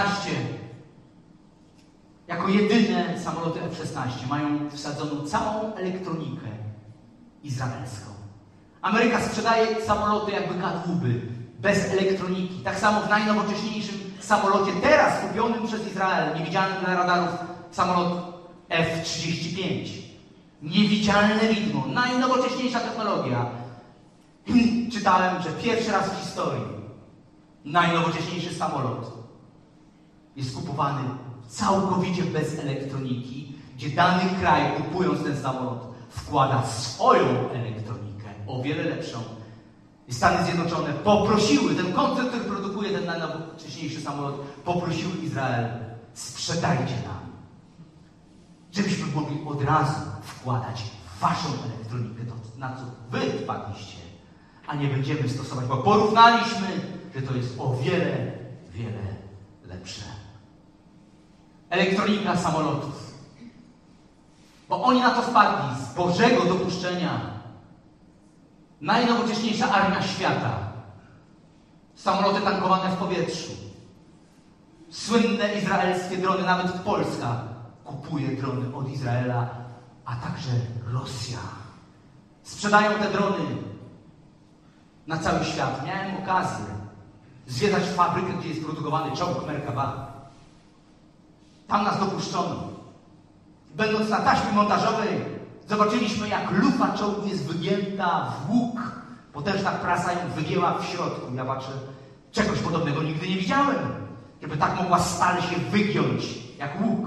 Jako jedyne samoloty F-16 mają wsadzoną całą elektronikę izraelską. Ameryka sprzedaje samoloty jakby kadłuby, bez elektroniki. Tak samo w najnowocześniejszym samolocie, teraz kupionym przez Izrael, niewidzialnym dla radarów, samolot F-35. Niewidzialne widmo, najnowocześniejsza technologia. Czytałem, że pierwszy raz w historii najnowocześniejszy samolot jest kupowany całkowicie bez elektroniki, gdzie dany kraj, kupując ten samolot, wkłada swoją elektronikę, o wiele lepszą. I Stany Zjednoczone poprosiły, ten koncern, który produkuje ten najnowocześniejszy samolot, poprosiły Izrael, sprzedajcie nam, żebyśmy mogli od razu wkładać waszą elektronikę, to na co wy wpadliście, a nie będziemy stosować, bo porównaliśmy, że to jest o wiele, wiele lepsze. Elektronika samolotów. Bo oni na to wpadli z Bożego dopuszczenia. Najnowocześniejsza armia świata. Samoloty tankowane w powietrzu. Słynne izraelskie drony, nawet Polska kupuje drony od Izraela, a także Rosja. Sprzedają te drony na cały świat. Miałem okazję zwiedzać fabrykę, gdzie jest produkowany czołg Merkawa. Tam nas dopuszczono. Będąc na taśmie montażowej, zobaczyliśmy, jak lufa czołgu jest wygięta w łuk. Potężna prasa ją wygięła w środku. Ja patrzę, czegoś podobnego nigdy nie widziałem. Żeby tak mogła stal się wygiąć, jak łuk.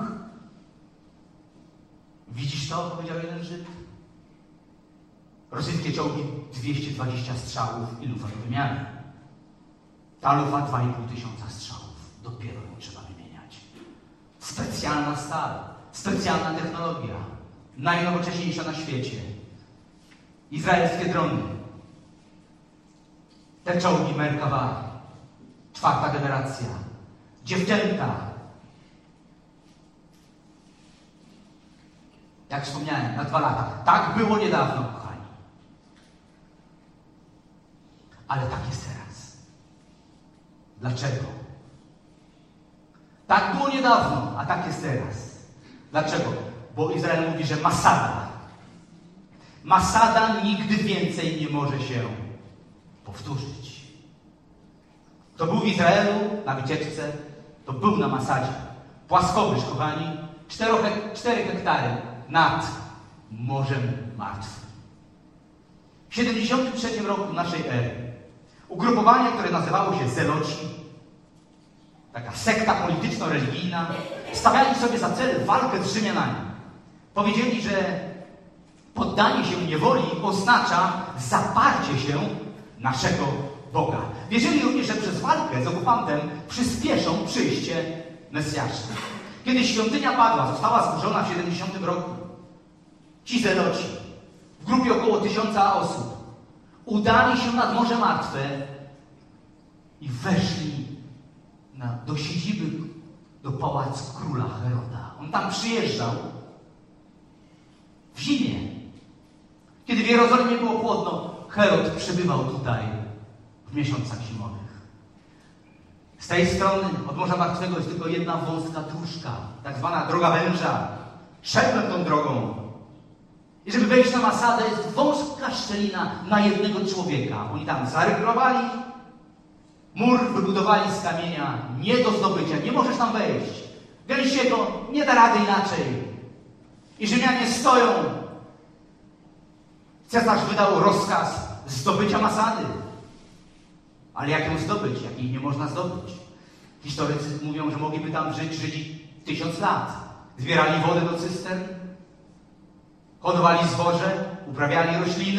Widzisz to? Powiedział jeden Żyd. Rosyjskie czołgi 220 strzałów i lufa do wymiany. Ta lufa 2500 strzałów. Dopiero ją trzeba wymieniać. Specjalna stal, specjalna technologia, najnowocześniejsza na świecie. Izraelskie drony. Te czołgi Merkawa, 4. generacja. Dziewczęta. Jak wspomniałem, na 2 lata. Tak było niedawno, kochani. Ale tak jest teraz. Dlaczego? Tak było niedawno, a tak jest teraz. Dlaczego? Bo Izrael mówi, że Masada nigdy więcej nie może się powtórzyć. To był w Izraelu na wycieczce, to był na Masadzie. Płaskowyż, kochani, 4 hektary nad Morzem Martwym. W 73 roku naszej ery ugrupowanie, które nazywało się Zeloci, taka sekta polityczno-religijna, stawiali sobie za cel walkę z Rzymianami. Powiedzieli, że poddanie się niewoli oznacza zaparcie się naszego Boga. Wierzyli również, że przez walkę z okupantem przyspieszą przyjście Mesjasza. Kiedy świątynia padła, została zburzona w 70 roku, ci Zeloci w grupie około 1000 osób udali się nad Morze Martwe i weszli do siedziby, do pałacu króla Heroda. On tam przyjeżdżał W zimie, kiedy w Jerozolimie było chłodno, Herod przebywał tutaj w miesiącach zimowych. Z tej strony od Morza Martwego jest tylko jedna wąska dróżka, tak zwana droga węża. Szedłem tą drogą. I żeby wejść na Masadę, jest wąska szczelina na jednego człowieka. Oni tam zaryglowali, mur wybudowali z kamienia, nie do zdobycia, nie możesz tam wejść. Gęsiego nie da rady inaczej. I Rzymianie stoją. Cesarz wydał rozkaz zdobycia Masady. Ale jak ją zdobyć, jak jej nie można zdobyć? Historycy mówią, że mogliby tam żyć Żydzi 1000 lat. Zbierali wodę do cystern, hodowali zboże, uprawiali rośliny.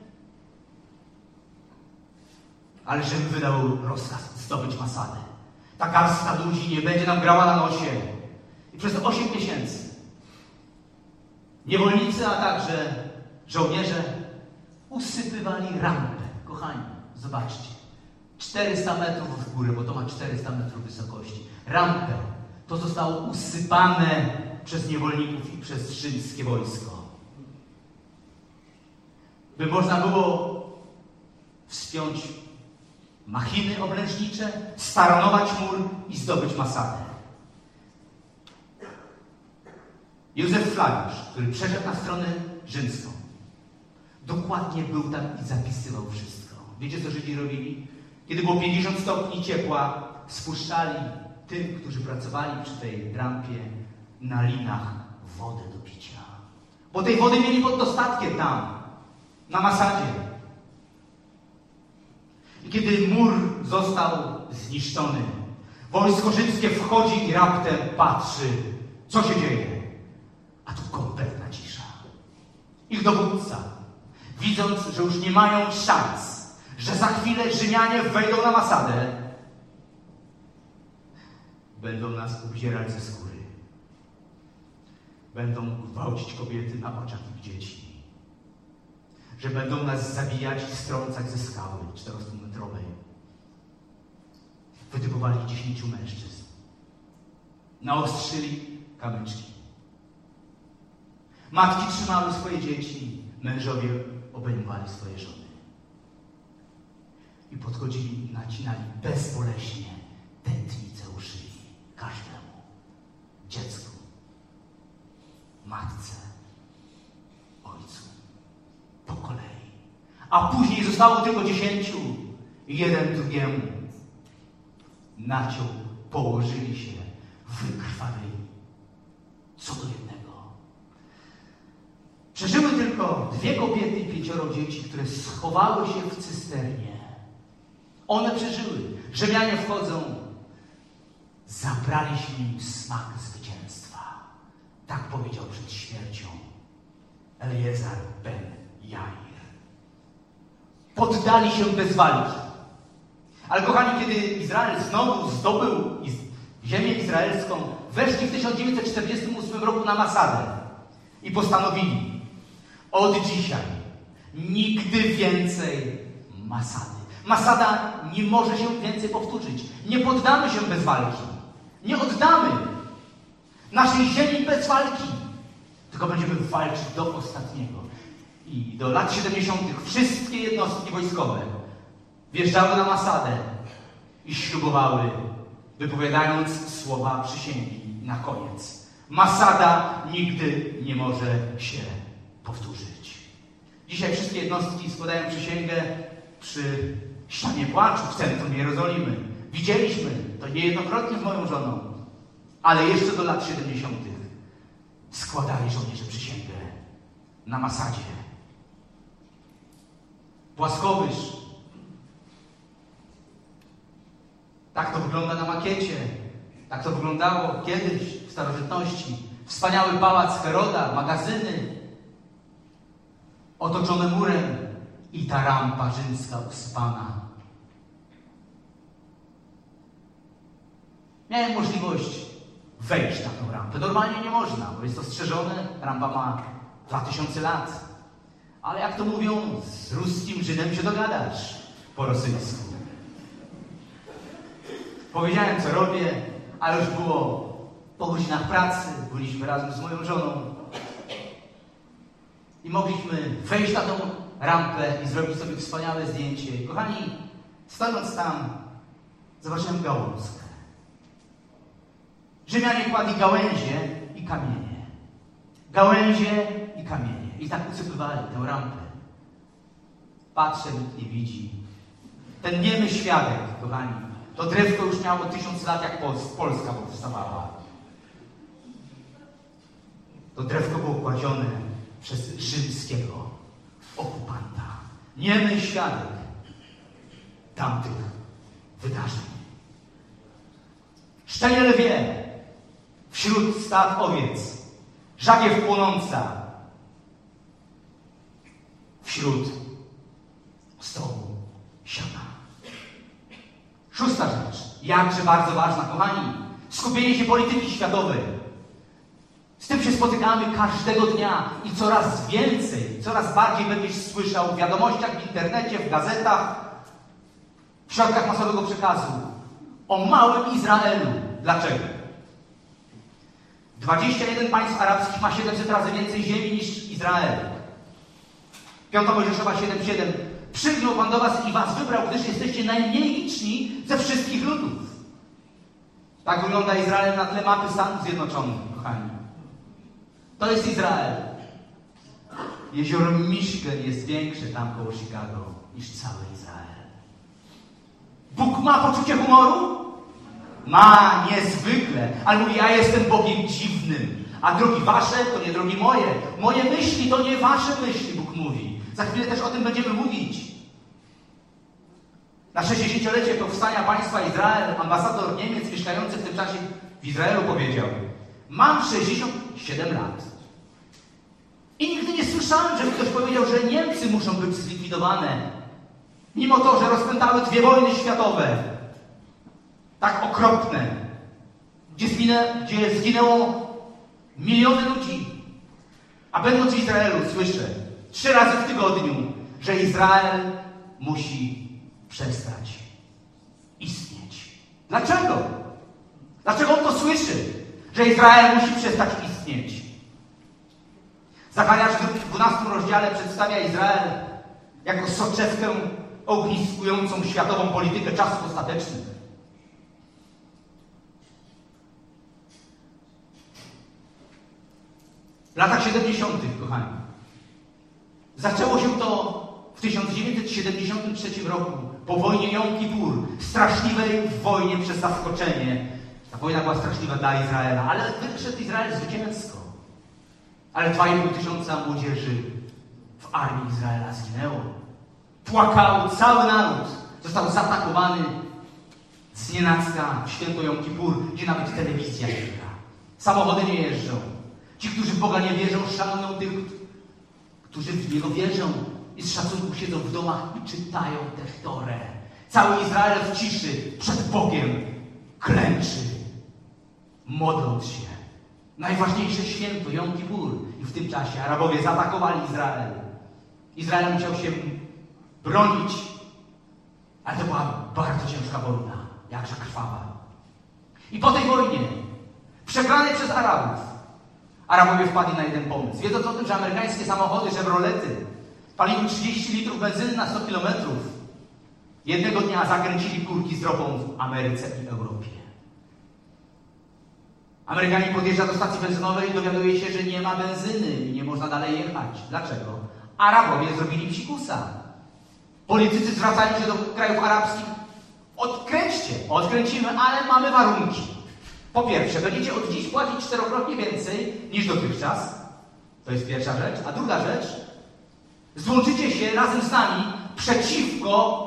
Ale Rzym wydał rozkaz zdobyć Masadę. Ta garstka ludzi nie będzie nam grała na nosie. I przez 8 miesięcy niewolnicy, a także żołnierze usypywali rampę. Kochani, zobaczcie. 400 metrów w górę, bo to ma 400 metrów wysokości. Rampę. To zostało usypane przez niewolników i przez rzymskie wojsko. By można było wspiąć machiny obręcznicze, staronować mur i zdobyć Masadę. Józef Flawiusz, który przeszedł na stronę rzymską, dokładnie był tam i zapisywał wszystko. Wiecie, co Żydzi robili? Kiedy było 50 stopni ciepła, spuszczali tym, którzy pracowali przy tej rampie, na linach wodę do picia. Bo tej wody mieli pod dostatkiem tam, na Masadzie. I kiedy mur został zniszczony, wojsko rzymskie wchodzi i raptem patrzy, co się dzieje. A tu kompletna cisza. Ich dowódca, widząc, że już nie mają szans, że za chwilę Rzymianie wejdą na Masadę, będą nas ubierać ze skóry. Będą gwałcić kobiety na oczach ich dzieci. Że będą nas zabijać i strącać ze skały 400-metrowej. Wytypowali 10 mężczyzn. Naostrzyli kamyczki. Matki trzymały swoje dzieci, mężowie obejmowali swoje żony. I podchodzili i nacinali bezboleśnie tętnicę u szyi każdemu dziecku, matce, ojcu, po kolei. A później zostało tylko 10 i jeden drugiemu naciął, położyli się, wykrwawili. Co do jednego. Przeżyły tylko 2 kobiety i 5 dzieci, które schowały się w cysternie. One przeżyły. Rzymianie wchodzą. Zabraliśmy im smak zwycięstwa. Tak powiedział przed śmiercią Eliezar ben Jair. Poddali się bez walki. Ale kochani, kiedy Izrael znowu zdobył ziemię izraelską, weszli w 1948 roku na Masadę i postanowili: od dzisiaj nigdy więcej Masady. Masada nie może się więcej powtórzyć. Nie poddamy się bez walki. Nie oddamy naszej ziemi bez walki. Tylko będziemy walczyć do ostatniego. I do lat 70. wszystkie jednostki wojskowe wjeżdżały na Masadę i ślubowały, wypowiadając słowa przysięgi na koniec. Masada nigdy nie może się powtórzyć. Dzisiaj wszystkie jednostki składają przysięgę przy ścianie płaczu w centrum Jerozolimy. Widzieliśmy to niejednokrotnie z moją żoną, ale jeszcze do lat 70. składali żołnierze przysięgę na Masadzie. Płaskowyż. Tak to wygląda na makiecie. Tak to wyglądało kiedyś w starożytności. Wspaniały pałac Heroda, magazyny otoczone murem i ta rampa rzymska usypana. Miałem możliwość wejść na tą rampę. Normalnie nie można, bo jest to strzeżone. Rampa ma 2000 lat. Ale jak to mówią, z ruskim Żydem się dogadasz po rosyjsku. Powiedziałem, co robię, ale już było po godzinach pracy. Byliśmy razem z moją żoną. i mogliśmy wejść na tą rampę i zrobić sobie wspaniałe zdjęcie. Kochani, stojąc tam, zobaczyłem gałązkę. Rzymianie kładli gałęzie i kamienie. Gałęzie i kamienie. I tak usypywali tę rampę. Patrzę, nikt nie widzi. Ten niemy świadek, kochani, to drewko już miało 1000 lat, jak Polska powstawała. To drewko było kładzione przez rzymskiego okupanta. Niemy świadek tamtych wydarzeń. Szczenie lwie wśród stad owiec, żagiew płonąca wśród stołu siana. 6. rzecz, jakże bardzo ważna, kochani, skupienie się polityki światowej. Z tym się spotykamy każdego dnia i coraz więcej, coraz bardziej będziesz słyszał w wiadomościach, w internecie, w gazetach, w środkach masowego przekazu o małym Izraelu. Dlaczego? 21 państw arabskich ma 700 razy więcej ziemi niż Izrael. 5 Mojżeszowa 7:7. Przygnął Pan do was i was wybrał, gdyż jesteście najmniej liczni ze wszystkich ludów. Tak wygląda Izrael na tle mapy Stanów Zjednoczonych, kochani. To jest Izrael. Jezioro Michigan jest większe tam koło Chicago niż cały Izrael. Bóg ma poczucie humoru? Ma, niezwykle. Ale mówi, ja jestem Bogiem dziwnym. A drogi wasze to nie drogi moje. Moje myśli to nie wasze myśli, Bóg mówi. Za chwilę też o tym będziemy mówić. Na 60-lecie powstania państwa Izrael ambasador Niemiec mieszkający w tym czasie w Izraelu powiedział: mam 67 lat. I nigdy nie słyszałem, żeby ktoś powiedział, że Niemcy muszą być zlikwidowane. Mimo to, że rozpętały 2 wojny światowe. Tak okropne. Gdzie zginęło miliony ludzi. A będąc w Izraelu słyszę 3 razy w tygodniu, że Izrael musi przestać istnieć. Dlaczego? Dlaczego on to słyszy? Że Izrael musi przestać istnieć. Zachariasz w 12 rozdziale przedstawia Izrael jako soczewkę ogniskującą światową politykę czasów ostatecznych. W latach 70., kochani, zaczęło się to w 1973 roku, po wojnie Jom Kippur, straszliwej wojnie przez zaskoczenie. Ta wojna była straszliwa dla Izraela, ale wyszedł Izrael zwycięsko. Ale 2,5 tysiąca młodzieży w armii Izraela zginęło. Płakał cały naród. Został zaatakowany znienacka w święto Jom Kippur, gdzie nawet telewizja nie gra. Samochody nie jeżdżą. Ci, którzy w Boga nie wierzą, szanują tych, którzy w Niego wierzą i z szacunku siedzą w domach i czytają tę Torę. Cały Izrael w ciszy przed Bogiem klęczy, modląc się. Najważniejsze święto, Jom Kippur. I w tym czasie Arabowie zaatakowali Izrael. Izrael musiał się bronić, ale to była bardzo ciężka wojna, jakże krwawa. I po tej wojnie, przegranej przez Arabów, Arabowie wpadli na jeden pomysł. Wiedząc o tym, że amerykańskie samochody Chevrolety paliły 30 litrów benzyny na 100 kilometrów, jednego dnia zakręcili kurki z ropą w Ameryce i Europie. Amerykanin podjeżdża do stacji benzynowej i dowiaduje się, że nie ma benzyny i nie można dalej jechać. Dlaczego? Arabowie zrobili psikusa. Politycy zwracali się do krajów arabskich: odkręcimy, ale mamy warunki. Po pierwsze, będziecie od dziś płacić 4-krotnie więcej niż dotychczas. To jest pierwsza rzecz. A druga rzecz, złączycie się razem z nami przeciwko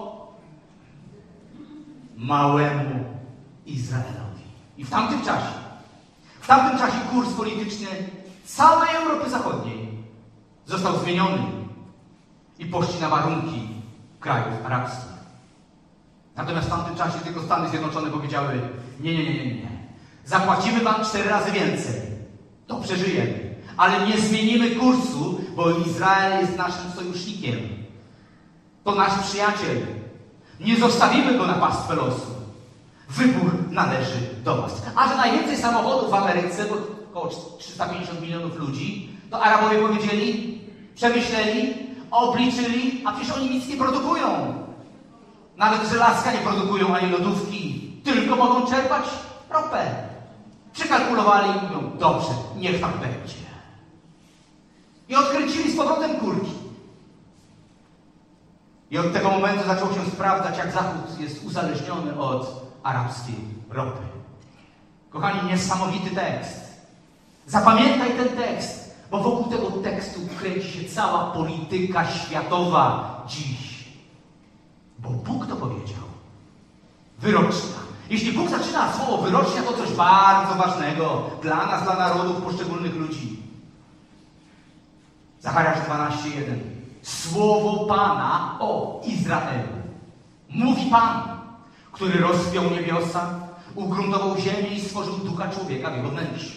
małemu Izraelowi. I w tamtym czasie kurs polityczny całej Europy Zachodniej został zmieniony i poszli na warunki krajów arabskich. Natomiast w tamtym czasie tylko Stany Zjednoczone powiedziały: nie. Zapłacimy wam 4 razy więcej. To przeżyjemy. Ale nie zmienimy kursu, bo Izrael jest naszym sojusznikiem. To nasz przyjaciel. Nie zostawimy go na pastwę losu. Wybór należy do was. A że najwięcej samochodów w Ameryce, bo około 350 milionów ludzi, to Arabowie powiedzieli: Przemyśleli, obliczyli, a przecież oni nic nie produkują. Nawet żelazka nie produkują, ani lodówki, tylko mogą czerpać ropę. Przekalkulowali i mówią, dobrze, niech tak będzie. I odkręcili z powrotem kurki. I od tego momentu zaczął się sprawdzać, jak Zachód jest uzależniony od arabskiej ropy. Kochani, niesamowity tekst. Zapamiętaj ten tekst, bo wokół tego tekstu kręci się cała polityka światowa dziś. Bo Bóg to powiedział. Wyrocznia. Jeśli Bóg zaczyna słowo wyrocznia, to coś bardzo ważnego dla nas, dla narodów, poszczególnych ludzi. Zachariasz 12:1. Słowo Pana o Izraelu. Mówi Pan, który rozpiął niebiosa, ugruntował ziemię i stworzył ducha człowieka w jego wnętrzu.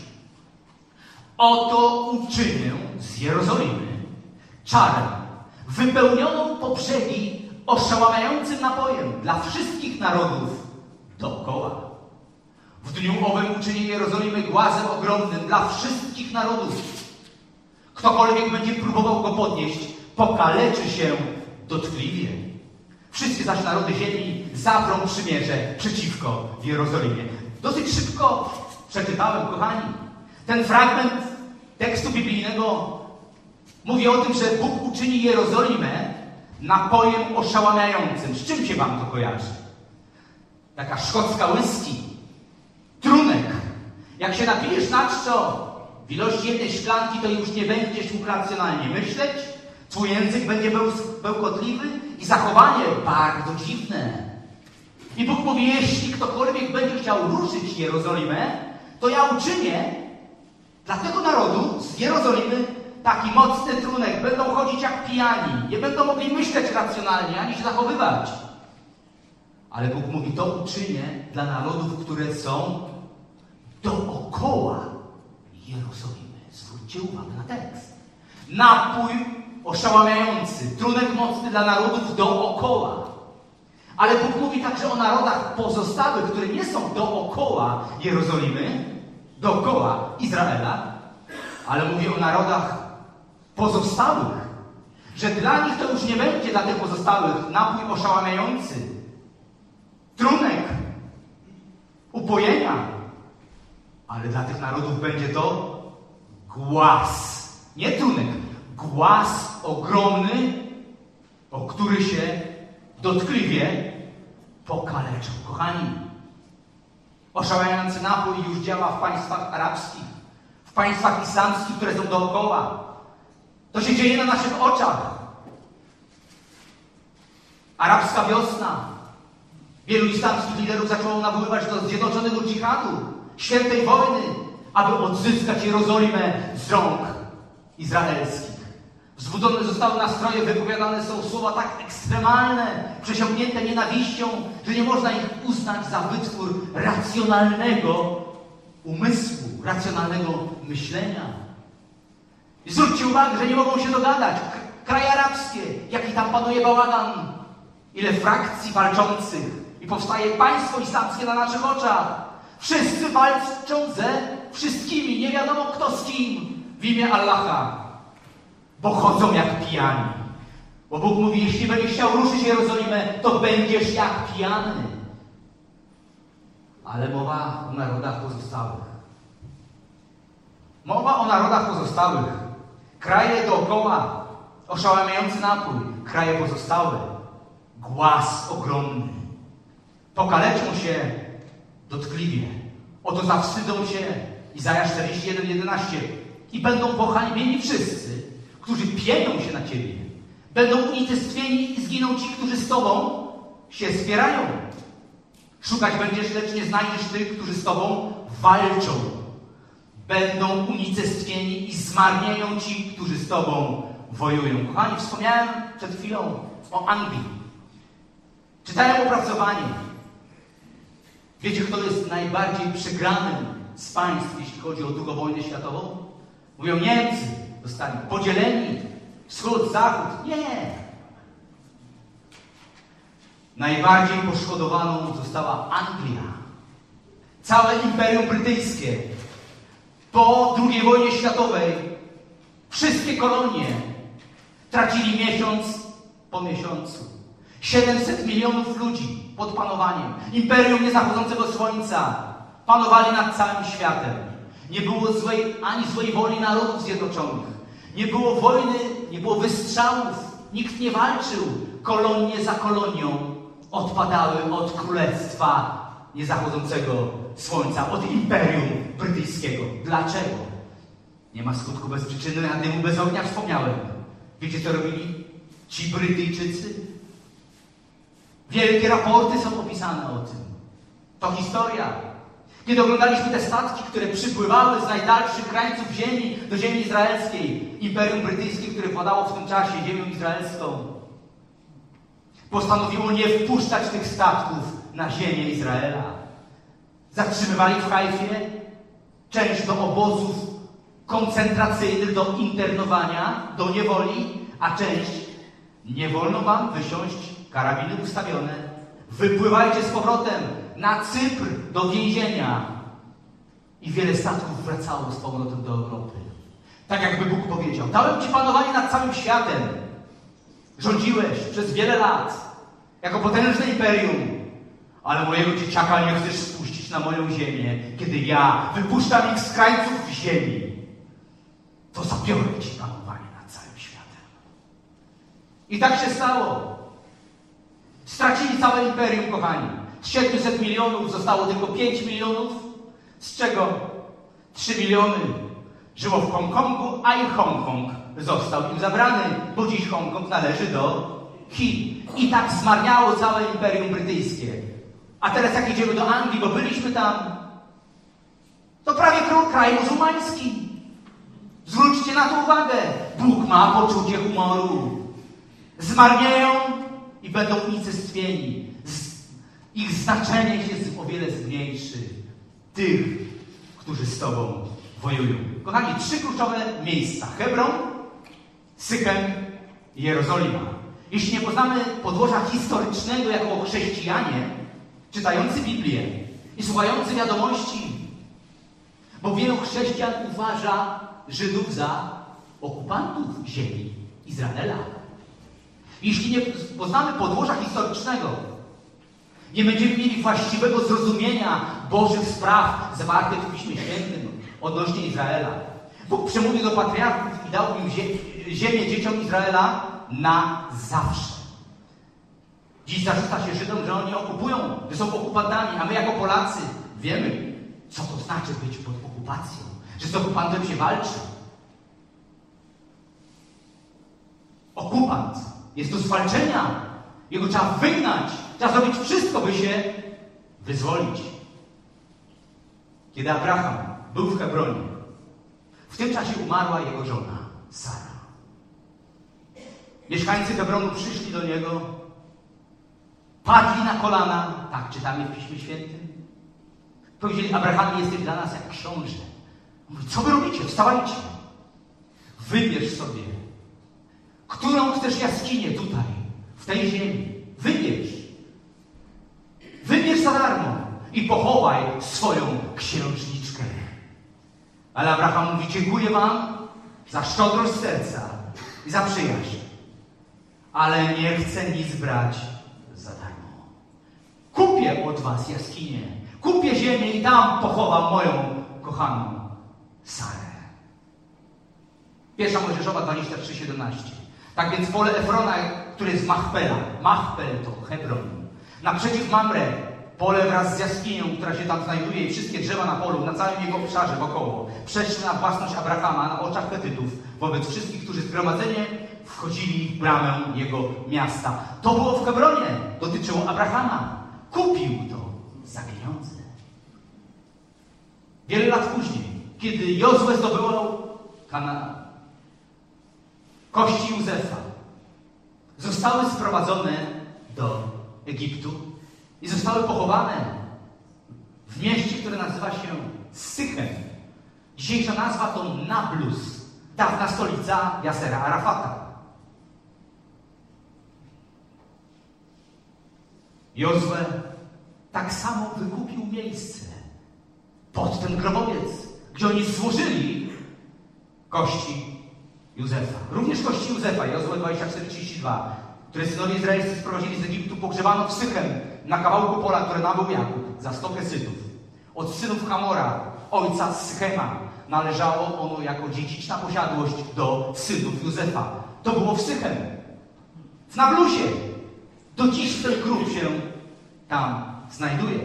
Oto uczynię z Jerozolimy czarę, wypełnioną po brzegi oszałamiającym napojem dla wszystkich narodów dookoła. W dniu owym uczynię Jerozolimy głazem ogromnym dla wszystkich narodów. Ktokolwiek będzie próbował go podnieść, pokaleczy się dotkliwie. Wszystkie zaś narody ziemi zawrą przymierze przeciwko Jerozolimie. Dosyć szybko przeczytałem, kochani. Ten fragment tekstu biblijnego mówi o tym, że Bóg uczyni Jerozolimę napojem oszałamiającym. Z czym się wam to kojarzy? Taka szkocka whisky, trunek. Jak się napijesz na czczo w ilości jednej szklanki, to już nie będziesz mógł racjonalnie myśleć, twój język będzie bełkotliwy i zachowanie bardzo dziwne. I Bóg mówi, jeśli ktokolwiek będzie chciał ruszyć Jerozolimę, to ja uczynię dla tego narodu z Jerozolimy taki mocny trunek. Będą chodzić jak pijani, nie będą mogli myśleć racjonalnie, ani się zachowywać. Ale Bóg mówi, to uczynię dla narodów, które są dookoła Jerozolimy. Zwróćcie uwagę na tekst. Napój oszałamiający, trunek mocny dla narodów dookoła. Ale Bóg mówi także o narodach pozostałych, które nie są dookoła Jerozolimy, dookoła Izraela, ale mówi o narodach pozostałych, że dla nich to już nie będzie dla tych pozostałych napój oszałamiający, trunek, upojenia, ale dla tych narodów będzie to głaz, nie trunek, głaz ogromny, o który się dotkliwie pokaleczą. Kochani, oszałamiający napój już działa w państwach arabskich, w państwach islamskich, które są dookoła. To się dzieje na naszych oczach. Arabska wiosna. Wielu islamskich liderów zaczęło nawoływać do zjednoczonego dżihadu, świętej wojny, aby odzyskać Jerozolimę z rąk izraelskich. Wzbudzone zostały nastroje, wypowiadane są słowa tak ekstremalne, przesiąknięte nienawiścią, że nie można ich uznać za wytwór racjonalnego umysłu, racjonalnego myślenia. I zwróćcie uwagę, że nie mogą się dogadać. Kraje arabskie, jaki tam panuje bałagan, ile frakcji walczących i powstaje państwo islamskie na naszych oczach. Wszyscy walczą ze wszystkimi, nie wiadomo kto z kim, w imię Allaha. Bo chodzą jak pijani. Bo Bóg mówi, jeśli będziesz chciał ruszyć Jerozolimę, to będziesz jak pijany. Ale mowa o narodach pozostałych. Mowa o narodach pozostałych. Kraje dookoła, oszałamiający napój. Kraje pozostałe, głaz ogromny. Pokaleczą się dotkliwie. Oto zawstydzą się. Izajasz 41:11. I będą pohańbieni wszyscy, którzy pienią się na Ciebie. Będą unicestwieni i zginą ci, którzy z Tobą się spierają. Szukać będziesz, lecz nie znajdziesz tych, którzy z Tobą walczą. Będą unicestwieni i zmarnieją ci, którzy z Tobą wojują. Kochani, wspomniałem przed chwilą o Anglii. Czytałem opracowanie. Wiecie, kto jest najbardziej przegranym z państw, jeśli chodzi o II wojnę światową? Mówią, Niemcy zostali podzieleni, wschód, zachód. Nie. Najbardziej poszkodowaną została Anglia. Całe Imperium Brytyjskie. Po II wojnie światowej wszystkie kolonie Tracili miesiąc po miesiącu. 700 milionów ludzi pod panowaniem. Imperium niezachodzącego słońca. Panowali nad całym światem. Nie było ani złej woli narodów zjednoczonych. Nie było wojny, nie było wystrzałów. Nikt nie walczył. Kolonie za kolonią odpadały od królestwa niezachodzącego słońca, od Imperium Brytyjskiego. Dlaczego? Nie ma skutku bez przyczyny, a dymu bez ognia wspomniałem. Wiecie, co robili ci Brytyjczycy? Wielkie raporty są opisane o tym. To historia. Kiedy oglądaliśmy te statki, które przypływały z najdalszych krańców ziemi do ziemi izraelskiej, Imperium Brytyjskie, które władało w tym czasie ziemią izraelską, postanowiło nie wpuszczać tych statków na ziemię Izraela. Zatrzymywali w Hajfie część do obozów koncentracyjnych, do internowania, do niewoli, a część nie wolno wam wysiąść, karabiny ustawione, wypływajcie z powrotem na Cypr, do więzienia. I wiele statków wracało z powrotem do Europy. Tak jakby Bóg powiedział: dałem ci panowanie nad całym światem. Rządziłeś przez wiele lat jako potężne imperium, ale mojego dzieciaka nie chcesz spuścić na moją ziemię, kiedy ja wypuszczam ich z krańców ziemi. To zabiorę ci panowanie nad całym światem. I tak się stało. Stracili całe imperium, kochani. Z 700 milionów zostało tylko 5 milionów, z czego 3 miliony żyło w Hongkongu, a i Hongkong został im zabrany, bo dziś Hongkong należy do Chin. I tak zmarniało całe Imperium Brytyjskie. A teraz jak idziemy do Anglii, bo byliśmy tam, to prawie kraj muzułmański. Zwróćcie na to uwagę. Bóg ma poczucie humoru. Zmarnieją i będą unicestwieni. Ich znaczenie się o wiele zmniejszy. Tych, którzy z Tobą wojują. Kochani, 3 kluczowe miejsca. Hebron, Sychem i Jerozolima. Jeśli nie poznamy podłoża historycznego jako chrześcijanie, czytający Biblię i słuchający wiadomości, bo wielu chrześcijan uważa Żydów za okupantów ziemi Izraela. Jeśli nie poznamy podłoża historycznego, nie będziemy mieli właściwego zrozumienia Bożych spraw zawartych w Piśmie Świętym odnośnie Izraela. Bóg przemówił do patriarchów i dał im ziemię dzieciom Izraela na zawsze. Dziś zarzuca się Żydom, że oni okupują, że są okupantami, a my jako Polacy wiemy, co to znaczy być pod okupacją, że z okupantem się walczy. Okupant jest do zwalczenia. Jego trzeba wygnać. Trzeba zrobić wszystko, by się wyzwolić. Kiedy Abraham był w Hebronie, w tym czasie umarła jego żona, Sara. Mieszkańcy Hebronu przyszli do niego, padli na kolana, tak czytamy w Piśmie Świętym. Powiedzieli: Abrahamie, jesteś dla nas jak książę. Mówi: co wy robicie? Wstawajcie. Wybierz sobie, którą chcesz jaskinię tutaj, w tej ziemi. Wybierz. Wybierz za darmo i pochowaj swoją księżniczkę. Ale Abraham mówi: dziękuję wam za szczodrość serca i za przyjaźń, ale nie chcę nic brać za darmo. Kupię od was jaskinię, kupię ziemię i tam pochowam moją kochaną Sarę. 1 Mojżeszowa 23:17. Tak więc pole Efrona, które jest Machpela, Machpel to Hebron, naprzeciw Mamre, pole wraz z jaskinią, która się tam znajduje, i wszystkie drzewa na polu, na całym jego obszarze wokoło, przeszły na własność Abrahama na oczach Hetytów, wobec wszystkich, którzy zgromadzenie wchodzili w bramę jego miasta. To było w Hebronie, dotyczyło Abrahama. Kupił to za pieniądze. Wiele lat później, kiedy Jozue zdobywał Kanaan, kości Józefa zostały sprowadzone do Egiptu i zostały pochowane w mieście, które nazywa się Sychem. Dzisiejsza nazwa to Nablus, dawna stolica Jasera Arafata. Jozue tak samo wykupił miejsce pod ten grobowiec, gdzie oni złożyli kości Józefa. Również kości Józefa, Jozue 24:32, które synowie izraelscy sprowadzili z Egiptu, pogrzebano w Sychem, na kawałku pola, które nabył Jakub, za 100 kesytów. Od synów Hamora, ojca Sychema, należało ono jako dziedziczna posiadłość do synów Józefa. To było w Sychem, w Nablusie. Do dziś ten grób się tam znajduje.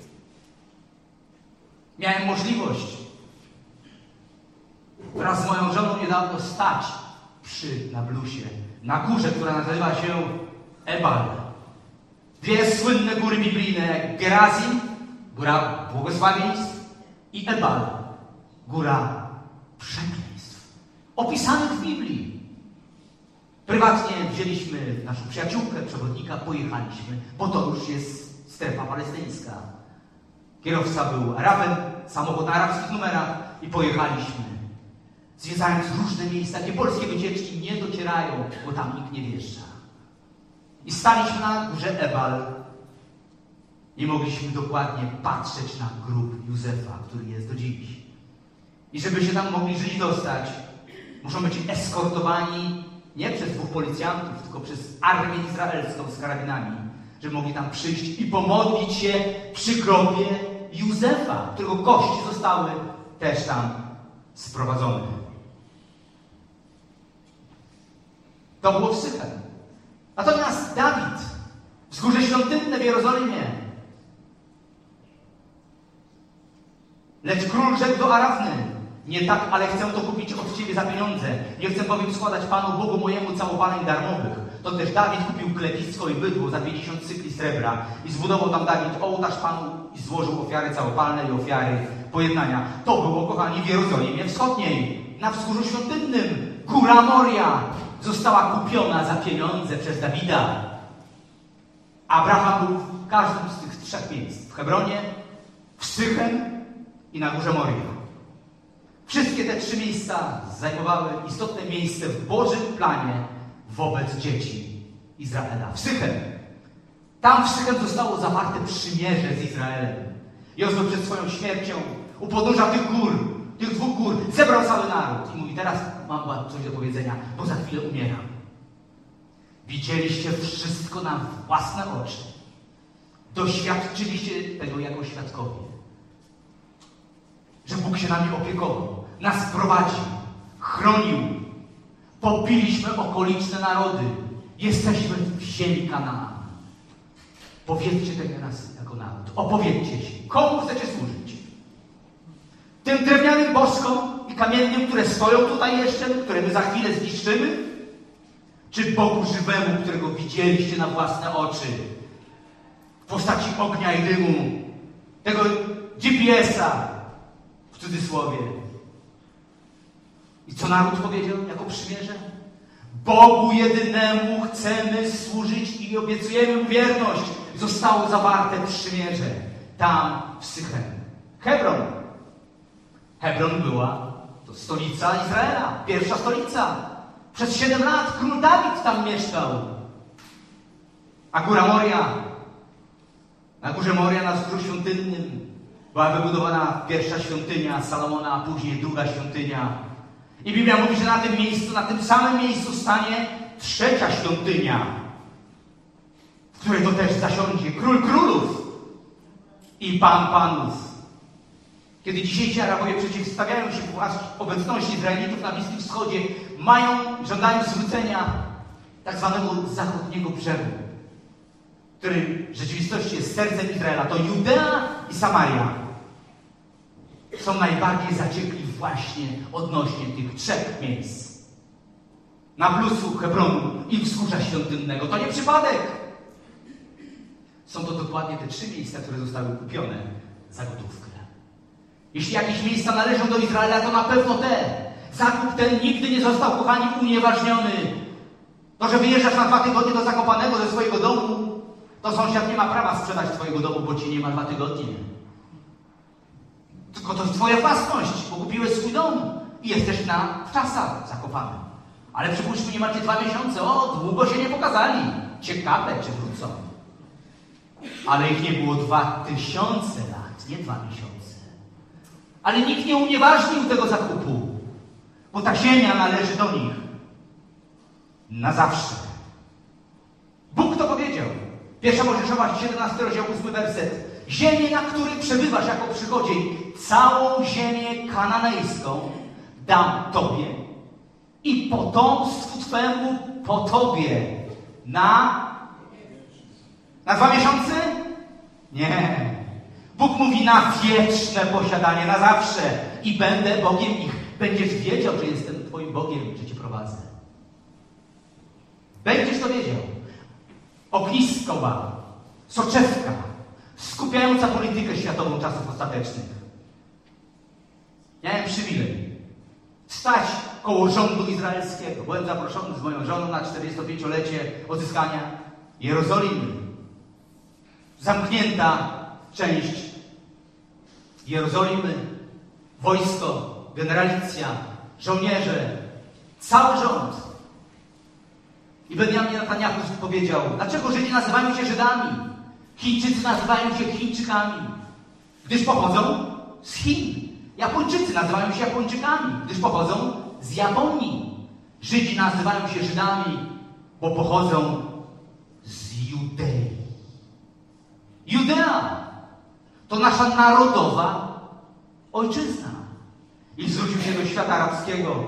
Miałem możliwość wraz z moją żoną niedawno stać przy Nablusie, na górze, która nazywa się Ebal. Dwie słynne góry biblijne, Gerazim, góra błogosławieństw, i Ebal, góra przekleństw, opisanych w Biblii. Prywatnie wzięliśmy naszą przyjaciółkę, przewodnika, pojechaliśmy, bo to już jest strefa palestyńska. Kierowca był Arabem, samochód na arabskich numerach i pojechaliśmy. Zwiedzając różne miejsca, gdzie polskie wycieczki nie docierają, bo tam nikt nie wjeżdża. I staliśmy na górze Ebal i mogliśmy dokładnie patrzeć na grób Józefa, który jest do dziś. I żeby się tam mogli Żydzi dostać, muszą być eskortowani nie przez dwóch policjantów, tylko przez armię izraelską z karabinami, żeby mogli tam przyjść i pomodlić się przy grobie Józefa, którego kości zostały też tam sprowadzone. To było w Sychem. Natomiast Dawid, wzgórze świątynne w Jerozolimie. Lecz król rzekł do Arawny: nie tak, ale chcę to kupić od ciebie za pieniądze. Nie chcę bowiem składać Panu Bogu mojemu całopaleń darmowych. To też Dawid kupił klepisko i bydło za 50 cykli srebra i zbudował tam Dawid ołtarz Panu i złożył ofiary całopalne i ofiary pojednania. To było, kochani, w Jerozolimie Wschodniej, na wzgórzu świątynnym. Góra Moria została kupiona za pieniądze przez Dawida. Abraham był w każdym z tych trzech miejsc. W Hebronie, w Sychem i na górze Moria. Wszystkie te trzy miejsca zajmowały istotne miejsce w Bożym planie wobec dzieci Izraela. W Sychem. Tam w Sychem zostało zawarte przymierze z Izraelem. Jozue przed swoją śmiercią u podnóża tych dwóch gór, zebrał cały naród i mówi: teraz mam wam coś do powiedzenia, bo za chwilę umieram. Widzieliście wszystko na własne oczy. Doświadczyliście tego jako świadkowie. Że Bóg się nami opiekował, nas prowadził, chronił. Pobiliśmy okoliczne narody. Jesteśmy w ziemi Kanaan. Powiedzcie tego nas jako naród. Opowiedzcie się. Komu chcecie służyć? Tym drewnianym bożkom i kamiennym, które stoją tutaj jeszcze, które my za chwilę zniszczymy? Czy Bogu żywemu, którego widzieliście na własne oczy? W postaci ognia i dymu. Tego GPS-a, w cudzysłowie. I co naród powiedział jako przymierze? Bogu jedynemu chcemy służyć i obiecujemy mu wierność. Zostało zawarte przymierze tam w Sychem. Hebron. Hebron była to stolica Izraela, pierwsza stolica. Przez 7 lat król Dawid tam mieszkał. A góra Moria, na górze Moria, na wzgórzu świątynnym, była wybudowana pierwsza świątynia Salomona, a później druga świątynia. I Biblia mówi, że na tym miejscu, na tym samym miejscu stanie trzecia świątynia, w której to też zasiądzie Król Królów i Pan Panów. Kiedy dzisiejsi Arabowie przeciwstawiają się obecności Izraelitów na Bliskim Wschodzie, żądają zwrócenia tak zwanego zachodniego brzegu, który w rzeczywistości jest sercem Izraela. To Judea i Samaria są najbardziej zaciekli właśnie odnośnie tych trzech miejsc. Nablusu, Hebronu i wzgórza świątynnego. To nie przypadek. Są to dokładnie te 3 miejsca, które zostały kupione za gotówkę. Jeśli jakieś miejsca należą do Izraela, to na pewno te. Zakup ten nigdy nie został, kochani, unieważniony. To, że wyjeżdżasz na 2 tygodnie do Zakopanego ze swojego domu, to sąsiad nie ma prawa sprzedać twojego domu, bo ci nie ma 2 tygodnie. Tylko to jest twoja własność, bo kupiłeś swój dom i jesteś w czasach Zakopanym. Ale przypuśćmy, nie macie 2 miesiące. O, długo się nie pokazali. Ciekawe, czy wrócą. Ale ich nie było 2000 lat, nie 2 miesiące. Ale nikt nie unieważnił tego zakupu. bo ta ziemia należy do nich na zawsze. Bóg to powiedział. 1 Mojżeszowa, 17 rozdział, 8 werset. Ziemię, na której przebywasz jako przychodzień, całą ziemię kananejską dam Tobie i potomstwu Twemu po Tobie na 2 miesiące? Nie. Bóg mówi na wieczne posiadanie, na zawsze. I będę Bogiem ich. Będziesz wiedział, że jestem Twoim Bogiem, że Cię prowadzę. Będziesz to wiedział. Ogniskowa, soczewka, skupiająca politykę światową czasów ostatecznych. Miałem przywilej stać koło rządu izraelskiego. Byłem zaproszony z moją żoną na 45-lecie odzyskania Jerozolimy. Zamknięta część Jerozolimy, wojsko, generalicja, żołnierze, cały rząd. I Benjamin Netanjahu powiedział, dlaczego Żydzi nazywają się Żydami? Chińczycy nazywają się Chińczykami, gdyż pochodzą z Chin. Japończycy nazywają się Japończykami, gdyż pochodzą z Japonii. Żydzi nazywają się Żydami, bo pochodzą z Judei. Judea to nasza narodowa ojczyzna. I zwrócił się do świata arabskiego,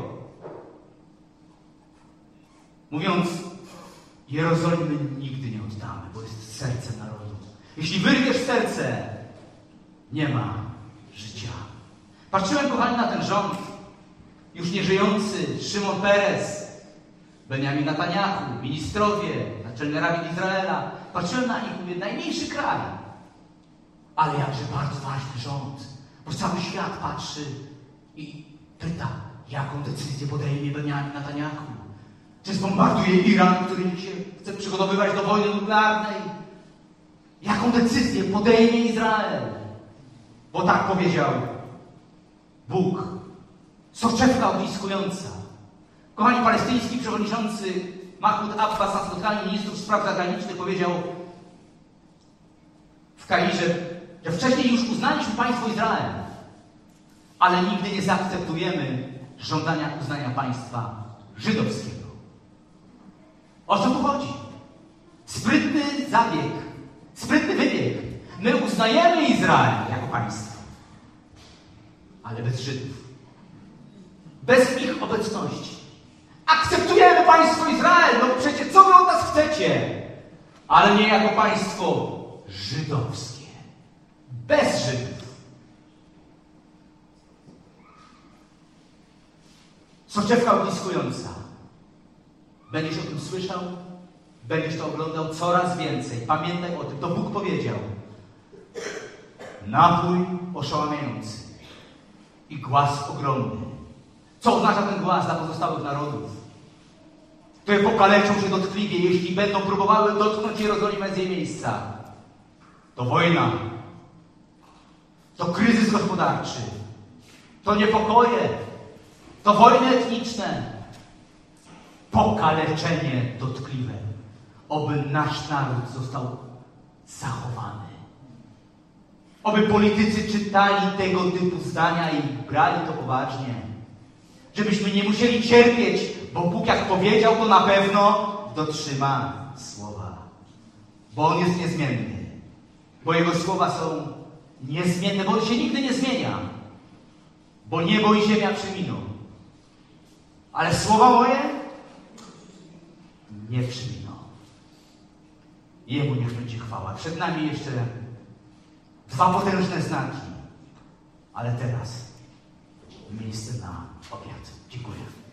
mówiąc, Jerozolimy nigdy nie oddamy, bo jest sercem narodu. Jeśli wyrwiesz serce, nie ma życia. Patrzyłem, kochani, na ten rząd, już nieżyjący, Szymon Peres, Benjamin Netanjahu, ministrowie, naczelny rabin Izraela. Patrzyłem na nich, mówię, najmniejszy kraj, ale jakże bardzo ważny rząd, bo cały świat patrzy i pyta, jaką decyzję podejmie Benjamin Netanjahu. Czy zbombarduje Iran, który się chce przygotowywać do wojny nuklearnej? Jaką decyzję podejmie Izrael? Bo tak powiedział Bóg. Soczewka ogniskująca. Kochani, palestyński przewodniczący Mahmoud Abbas na spotkaniu ministrów spraw zagranicznych powiedział w Kairze, że wcześniej już uznaliśmy państwo Izrael, ale nigdy nie zaakceptujemy żądania uznania państwa żydowskiego. O co tu chodzi? Sprytny zabieg, sprytny wybieg. My uznajemy Izrael jako państwo, ale bez Żydów. Bez ich obecności. Akceptujemy państwo Izrael, no przecież co wy od nas chcecie? Ale nie jako państwo żydowskie. Bez Żydów. Soczewka ogniskująca. Będziesz o tym słyszał, będziesz to oglądał coraz więcej. Pamiętaj o tym, to Bóg powiedział. Napój oszałamiający i głaz ogromny. Co oznacza ten głaz dla pozostałych narodów, które pokaleczą się dotkliwie, jeśli będą próbowały dotknąć Jerozolimy z jej miejsca? To wojna, to kryzys gospodarczy, to niepokoje, to wojny etniczne, pokaleczenie dotkliwe. Oby nasz naród został zachowany. Oby politycy czytali tego typu zdania i brali to poważnie. Żebyśmy nie musieli cierpieć, bo Bóg jak powiedział, to na pewno dotrzyma słowa. Bo On jest niezmienny. Bo Jego słowa są niezmienne, bo On się nigdy nie zmienia. Bo niebo i ziemia przeminą. Ale słowa moje nie przeminą. Jemu niech będzie chwała. Przed nami jeszcze 2 potężne znaki. Ale teraz miejsce na obiad. Dziękuję.